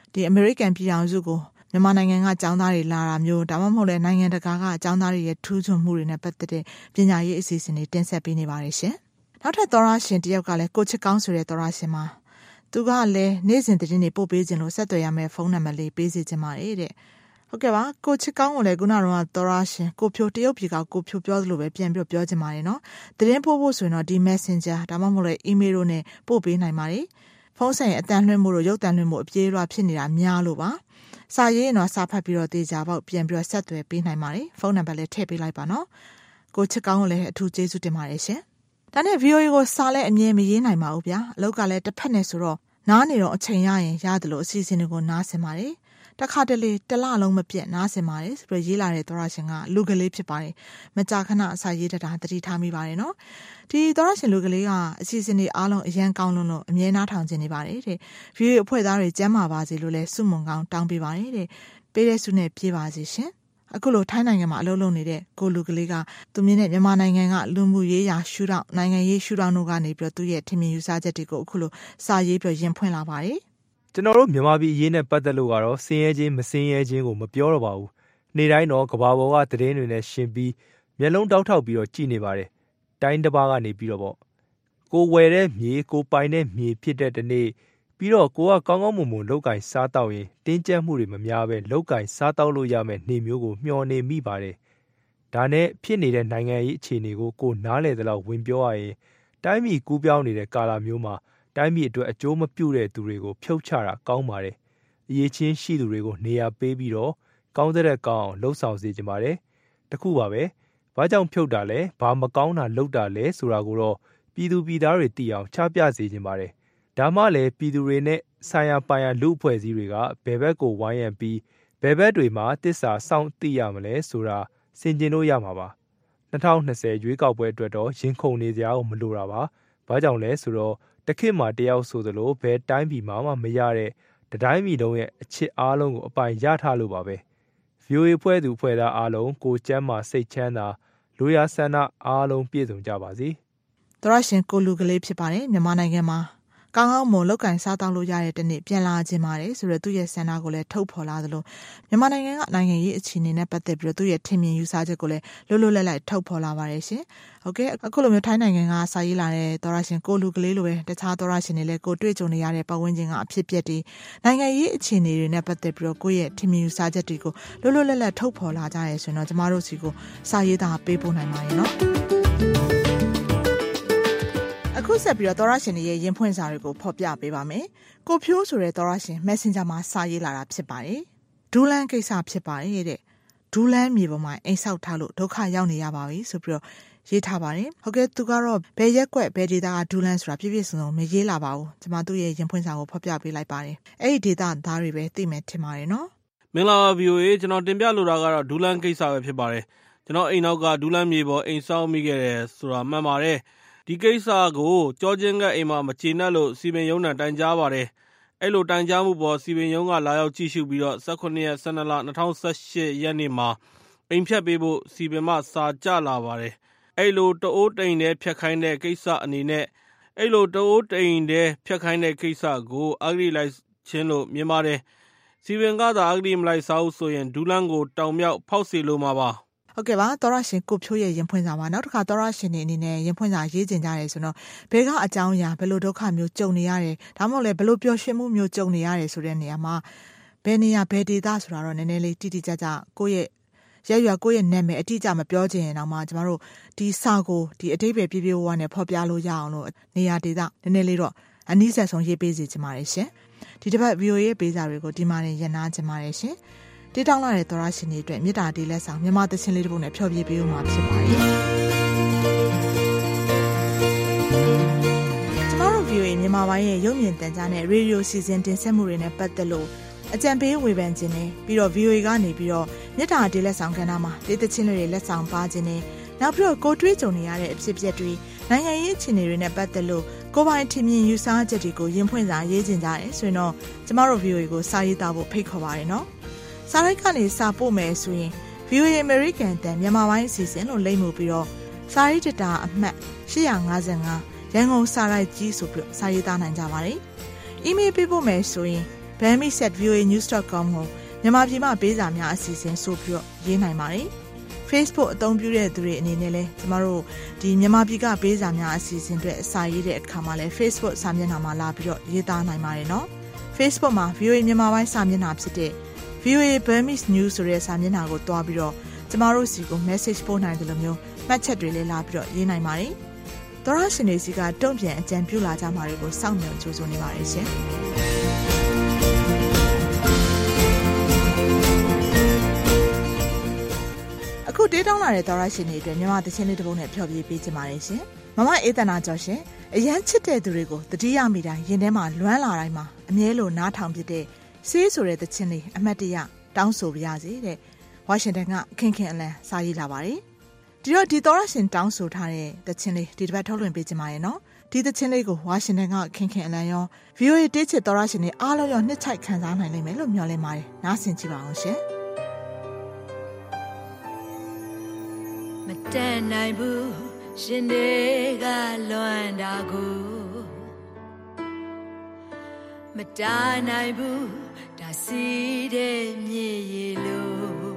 ဒီအမေရိကန်ပြည်ထောင်စုကိုမြန်မာနိုင်ငံကကျောင်းသားတွေလာတာမျိုးဒါမှမဟုတ်လဲနိုင်ငံတကာကကျောင်းသားတွေရဲ့ထူးချွန်မှုတွေနဲ့ပတ်သက်တဲ့ပညာရေးအစီအစဉ်တွေတင်ဆက်ပေးနေပါတယ်ရှင်နောက်ထပ်သောရရှင်တယောက်ကလည်းကိုချစ်ကောင်းဆိုတဲ့သောရရှင်မှာသူကလည်းနေ့စဉ်သတင်းတွေပို့ပေးခြင်းလို့ဆက်သွယ်ရမယ့်ဖုန်းနံပါတ်လေးပေးစီခြင်းပါတယ်တဲ့ဟုတ်ကဲ့ပါကိုချစ်ကောင်းကိုလည်းခုနကတော့သောရရှင်ကိုဖြိုတရုတ်ပြည်ကကိုဖြိုပြောသလိုပဲပြန်ပြောပြောခြင်းပါတယ်နော်သတင်းပို့ဖို့ဆိုရင်တော့ဒီ Messenger ဒါမှမဟုတ်လဲ email တို့နဲ့ပို့ပေးနိုင်ပါတယ်ဖုန်းဆိုင်အတန်လွှင့်မှုတို့ရုပ်တန်လွှင့်မှုအပြေးအလွှာဖြစ်နေတာများလို့ပါစာရေးရင်တော့စာဖတ်ပြီးတော့တေချာပေါက်ပြန်ပြီးတော့ဆက်သွယ်ပေးနိုင်ပါတယ်ဖုန်းနံပါတ်လည်းထည့်ပေးလိုက်ပါနော်ကိုချစ်ကောင်းကိုလည်းအထူးကျေးဇူးတင်ပါတယ်ရှင်ဒါနဲ့ ဗွီအိုအေ ကိုစာလည်းအမြဲမရေးနိုင်ပါဘူးဗျာအလောက်ကလည်းတစ်ဖက်နဲ့ဆိုတော့နားနေတော့အချိန်ရရင်ရတယ်လို့အစီအစဉ်တွေကိုနားဆင်ပါတယ်တခါတလေတစ်လလုံးမပြတ်နားဆင်ပါတယ်ဆိုပြီးရေးလာတဲ့သောရရှင်ကလူကလေးဖြစ်ပါတယ်မကြာခဏအစာရေးတတာတတိထားမိပါတယ်နော်ဒီသောရရှင်လူကလေးကအစီအစဉ်တွေအားလုံးအရန်ကောင်းလုံးလို့အမြဲနားထောင်ခြင်းနေပါတယ်တဲ့ ဗွီအိုအေ အဖွဲ့သားတွေကျမ်းမာပါစေလို့လည်းဆုမွန်ကောင်းတောင်းပေးပါတယ်တဲ့ပေးတဲ့ဆုနဲ့ပြေးပါစေရှင်အခုလိုထိုင်းနိုင်ငံမှာအလုပ်လုပ်နေတဲ့ကိုလူကလေးကသူမြင်တဲ့မြန်မာနိုင်ငံကလူမှုရေးရာရှုထောင့်နိုင်ငံရေးရှုထောင့်တို့ကနေပြီးတော့သူ့ရဲ့ထင်မြင်ယူဆချက်တွေကိုအခုလိုစာရေးပြီးရင်ဖွင့်လာပါတယ်ကျွန်တော်တို့မြန်မာပြည်အရေးနဲ့ပတ်သက်လို့ကတော့စင်းရဲခြင်းမစင်းရဲခြင်းကိုမပြောတော့ပါဘူးနေ့တိုင်းတော့ကဘာပေါ်ကသတင်းတွေနဲ့ရှင်ပြီးမျက်လုံးတောက်ထောက်ပြီးတော့ကြည်နေပါတယ်တိုင်းတစ်ပါးကနေပြီးတော့ပေါ့ကိုဝယ်တဲ့မြေကိုပိုင်တဲ့မြေဖြစ်တဲ့တနေ့ပြီးတော့ကိုကကောင်းကောင်းမွန်မွန်လောက်ကင်စားတောက်ရင်တင်းကျပ်မှုတွေမများပဲလောက်ကင်စားတောက်လို့ရမယ့်နေမျိုးကိုမျှော်နေမိပါတယ်ဒါနဲ့ဖြစ်နေတဲ့နိုင်ငံရေးအခြေအနေကိုကိုနားလေသလောက်ဝင်ပြောရရင်တိုင်းပြည်ကူးပြောင်းနေတဲ့ကာလမျိုးမှာတိုင်းပြည်အတွက်အကျိုးမပြုတဲ့သူတွေကိုဖြုတ်ချတာကောင်းပါတယ်အရေးချင်းရှိသူတွေကိုနေရာပေးပြီးတော့ကောင်းတဲ့ကောင်းအောင်လှုပ်ဆောင်စေချင်ပါတယ်တခုပါပဲဘာကြောင့်ဖြုတ်တာလဲဘာမကောင်းတာလုပ်တာလဲဆိုတာကိုတော့ပြည်သူပြည်သားတွေသိအောင်ချပြစေချင်ပါတယ်ဒါမှလည်းပြည်သူတွေနဲ့ဆိုင်ရာပိုင်ရာလူအဖွဲ့အစည်းတွေကဘယ်ဘက်ကိုဝိုင်းရံပြီးဘယ်ဘက်တွေမှာတစ္ဆာစောင့်သိရမလဲဆိုတာဆင်ခြင်လို့ရမှာပါ၂၀၂၀ရွေးကောက်ပွဲအတွက်တော့ရင်ခုန်နေကြအောင်မလိုတာပါဘာကြောင့်လဲဆိုတော့တခေတ်မှာတယောက်ဆိုသလိုဘယ်တိုင်းပြည်မှာမှမရတဲ့တတိုင်းပြည်လုံးရဲ့အချစ်အားလုံးကိုအပိုင်ရထားလို့ပါပဲ ဗီအိုအေ ဖွဲ့သူဖွဲ့သားအားလုံးကိုကျမ်းမာစိတ်ချမ်းသာလူရဆန္ဒအားလုံးပြည့်စုံကြပါစေသောရရှင်ကိုလူကလေးဖြစ်ပါတယ်မြန်မာနိုင်ငံမှာကောင်းကောင်းမွန်လောက်ကင်စားတောက်လို့ရတဲ့တနေ့ပြန်လာခြင်းပါတယ်ဆိုတော့သူ့ရဲ့ဆန္ဒကိုလည်းထုတ်ဖော်လာသလိုမြန်မာနိုင်ငံကနိုင်ငံရေးအခြေအနေနဲ့ပတ်သက်ပြီးတော့သူ့ရဲ့ထင်မြင်ယူဆချက်ကိုလည်းလွတ်လွတ်လပ်လပ်ထုတ်ဖော်လာပါတယ်ရှင်ဟုတ်ကဲ့အခုလိုမျိုးထိုင်းနိုင်ငံကစာရေးလာတဲ့သောရရှင်ကိုလူကလေးလိုပဲတခြားသောရရှင်တွေလည်းကိုတွေ့ကြုံနေရတဲ့ပတ်ဝန်းကျင်ကအဖြစ်ပြက်တွေနိုင်ငံရေးအခြေအနေတွေနဲ့ပတ်သက်ပြီးတော့ကိုယ့်ရဲ့ထင်မြင်ယူဆချက်တွေကိုလွတ်လွတ်လပ်လပ်ထုတ်ဖော်လာကြရဲဆိုတော့ကျမတို့စီကိုစာရေးသားပေးပို့နိုင်ပါတယ်နော်အခုဆက်ပြီးတော့သောရရှင်တွေရဲ့ရင်ဖွင့်စာတွေကိုဖော်ပြပေးပါမယ်။ကိုဖြိုးဆိုတဲ့သောရရှင် Messenger မှာစာရေးလာတာဖြစ်ပါတယ်။ဒူလန်ကိစ္စဖြစ်ပါတယ်တဲ့။ဒူလန်မြေပေါ်မှာအိမ်ဆောက်ထားလို့ဒုက္ခရောက်နေရပါပြီဆိုပြီးတော့ရေးထားပါတယ်။ဟုတ်ကဲ့သူကတော့ဘယ်ရက်ကွက်ဘယ်ဒေသကဒူလန်ဆိုတာပြည့်ပြည့်စုံစုံမရေးလာပါဘူး။ကျွန်မသူ့ရဲ့ရင်ဖွင့်စာကိုဖော်ပြပေးလိုက်ပါတယ်။အဲ့ဒီဒေသသားတွေပဲသိမယ်ထင်ပါတယ်နော်။မင်္ဂလာပါ ဗီအိုအေ ကျွန်တော်တင်ပြလိုတာကတော့ဒူလန်ကိစ္စပဲဖြစ်ပါတယ်။ကျွန်တော်အိမ်နောက်ကဒူလန်မြေပေါ်အိမ်ဆောက်မိခဲ့တယ်ဆိုတာမှန်ပါတယ်။ဒီကိစ္စကိုကြောချင်းကအိမ်မှာမချေနှက်လို့စီပင်ရုံးနဲ့တိုင်ကြားပါတယ်။အဲ့လိုတိုင်ကြားမှုပေါ်စီပင်ရုံးကလာရောက်ကြည့်ရှုပြီးတော့၁၈ရက်၁၂လ၂၀၁၈ရက်နေ့မှာအိမ်ဖြတ်ပေးဖို့စီပင်မှစာကြလာပါတယ်။အဲ့လိုတအိုးတိန်တဲ့ဖြတ်ခိုင်းတဲ့ကိစ္စအနေနဲ့အဲ့လိုတအိုးတိန်တဲ့ဖြတ်ခိုင်းတဲ့ကိစ္စကိုအဂတိလိုက်ချင်းလို့မြင်ပါတယ်။စီပင်ကသာအဂတိမလိုက်စားဘူးဆိုရင်ဒူလန်ကိုတောင်မြောက်ဖောက်စီလိုမှာပါဟုတ်ကဲ့ပါသောရရှင်ကိုဖြိုးရဲ့ရင်ဖွင့်စာပါနောက်တစ်ခါသောရရှင်နေအနေနဲ့ရင်ဖွင့်စာရေးကျင်ကြတယ်ဆိုတော့ဘယ်ကအကြောင်းအရာဘယ်လိုဒုက္ခမျိုးကြုံနေရတယ်ဒါမှမဟုတ်လည်းဘယ်လိုပျော်ရွှင်မှုမျိုးကြုံနေရတယ်ဆိုတဲ့နေရာမှာဘယ်နေရာဘယ်ဒေသဆိုတာတော့နည်းနည်းလေးတိတိကျကျကိုယ့်ရဲ့ရရွာကိုယ့်ရဲ့နာမည်အတိအကျမပြောချင်ရင်တော့မှကျမတို့ဒီစာကိုဒီအတိတ်ပဲပြပြဝဝနဲ့ဖော်ပြလို့ရအောင်လို့နေရာဒေသနည်းနည်းလေးတော့အနည်းဆက်ဆုံးရေးပေးစီချင်ပါတယ်ရှင်ဒီတစ်ပတ် ဗီအိုအေ ရဲ့ပေးစာတွေကိုဒီမှာနေရနာချင်ပါတယ်ရှင်တေးတောင်းလာတဲ့သောရရှင်တွေအတွက်မေတ္တာတေးလက်ဆောင်မြန်မာသချင်းလေးတစ်ပုဒ်နဲ့ဖျော်ဖြေပေးဦးမှာဖြစ်ပါတယ်။ကျွန်တော်တို့ ဗီအိုအေ မြန်မာပိုင်းရဲ့ရုပ်မြင်သံကြားနဲ့ရေဒီယိုစီစဉ်တင်ဆက်မှုတွေနဲ့ပတ်သက်လို့အကြံပေးဝေဖန်ခြင်းနဲ့ပြီးတော့ ဗီအိုအေ ကနေပြီးတော့မေတ္တာတေးလက်ဆောင်ကဏ္ဍမှာတေးသချင်းတွေလက်ဆောင်ပါခြင်းနဲ့နောက်ပြီးတော့ကိုတွေးကြုံနေရတဲ့အဖြစ်အပျက်တွေနိုင်ငံရေးအခြေအနေတွေနဲ့ပတ်သက်လို့ကိုပိုင်ထင်မြင်ယူဆချက်တွေကိုရင်ဖွင့်စာရေးခြင်းကြတယ်ဆိုရင်တော့ကျမတို့ ဗီအိုအေ ကိုစာရေးသားဖို့ဖိတ်ခေါ်ပါတယ်နော်။စာရိုက်ကနေစာပို့မယ်ဆိုရင် ဗီအိုအေ American တန်မြန်မာပိုင်းအစီအစဉ်လို့လိမ့်မှုပြီးတော့စာရေးတတာအမှတ်၈၅၅ရန်ကုန်စာရိုက်ကြီးဆိုပြီးစာရေးသားနိုင်ကြပါတယ်။ email ပေးပို့မယ်ဆိုရင် burmese at v o a news dot com ကိုမြန်မာပြည်မှာပေးစာများအစီအစဉ်ဆိုပြီးတော့ရေးနိုင်ပါတယ်။ Facebook အသုံးပြုတဲ့သူတွေအနေနဲ့လည်းကျမတို့ဒီမြန်မာပြည်ကပေးစာများအစီအစဉ်တွေအစာရေးတဲ့အခါမှာလည်း Facebook စာမျက်နှာမှာလာပြီးတော့ရေးသားနိုင်ပါတယ်နော်။ Facebook မှာ V O A မြန်မာပိုင်းစာမျက်နှာဖြစ်တဲ့ V O A Burmese News ဆိုတဲ့စာမျက်နှာကိုတွားပြီးတော့ကျမတို့စီကို message ပို့နိုင်တယ်လို့မျိုးမှတ်ချက်တွေလည်းလာပြီးတော့ရေးနိုင်ပါတယ်။သောရရှင်တွေစီကတုံ့ပြန်အကြံပြုလာကြမှာတွေကိုစောင့်မျှော်ကြိုးစားနေပါတယ်ရှင်။အခုတေးတောင်းလာတဲ့သောရရှင်တွေအတွက်မြန်မာသချင်းလေးတစ်ပုဒ်နဲ့ဖျော်ဖြေပေးချင်ပါတယ်ရှင်။မမအေးတနာကျော်ရှင်အရန်ချစ်တဲ့သူတွေကိုတတိယမိတိုင်းရင်ထဲမှာလွမ်းလာတိုင်းမှာအမြဲလိုနားထောင်ဖြစ်တဲ့ဆေးဆိုတဲ့သချင်းလေးအမတ်တရတောင်းဆိုပါရစေတဲ့ဝါရှင်တန်ကခင်ခင်အလန်စာရေးလာပါတယ်ဒီတော့ဒီသောရရှင်တောင်းဆိုထားတဲ့သချင်းလေးဒီတစ်ပတ်ထုတ်လွှင့်ပေးချင်ပါရဲ့နော်ဒီသချင်းလေးကိုဝါရှင်တန်ကခင်ခင်အလန်ရော V O A တေးချစ်သောရရှင်တွေအားလုံးရောနှစ်ချိုက်ခံစားနိုင်လိမ့်မယ်လို့မျှော်လင့်ပါတယ်နားဆင်ကြည့်ပါအောင်ရှင်မတန်နိုင်ဘူးရှင်တွေကလွမ်းတာကိုမတားနိုင်ဘူးဒါစီတဲ့မြေရီလို့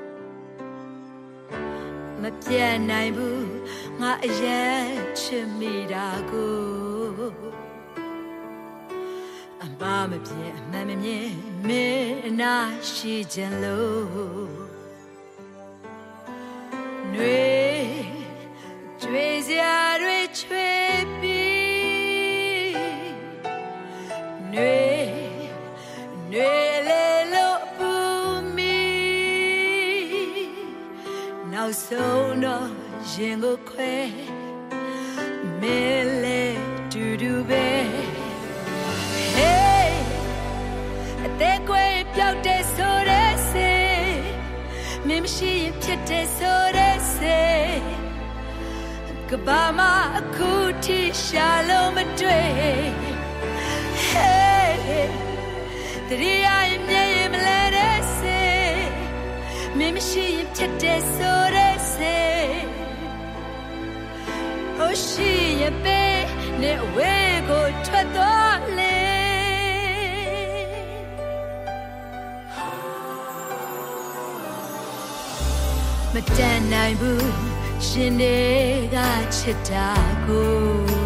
မပြတ်နိုင်ဘူးငါအရင်ချစ်မိတာကိုအမမပြည့်အမှန်မမြင်မင်းအနာရှိခြင်းလို့နွေကျွေးစရာတွေချွေပြီးနွေနွေလေလို့ပူမီနောက်ဆုံးတော့ရင်ကိုခွဲမဲလေတူတူပဲ Hey အသေးကွယ်ပြောက်တဲ့ဆိုတဲ့စေမင်းမရှိရင်ဖြစ်တဲ့ဆိုတဲ့စေကဘာမအခုထိရှာလို့မတွေ့ Hey တရီးရင်မြဲရင်မလဲတဲ့စေမင်းမရှိရင်ဖြစ်တဲ့ဆိုတဲ့စေဟိုရှိရင်ပဲနဲ့အဝေးကိုထွက်သွားလေမတန်နိုင်ဘူးရှင်တွေကချစ်တာကို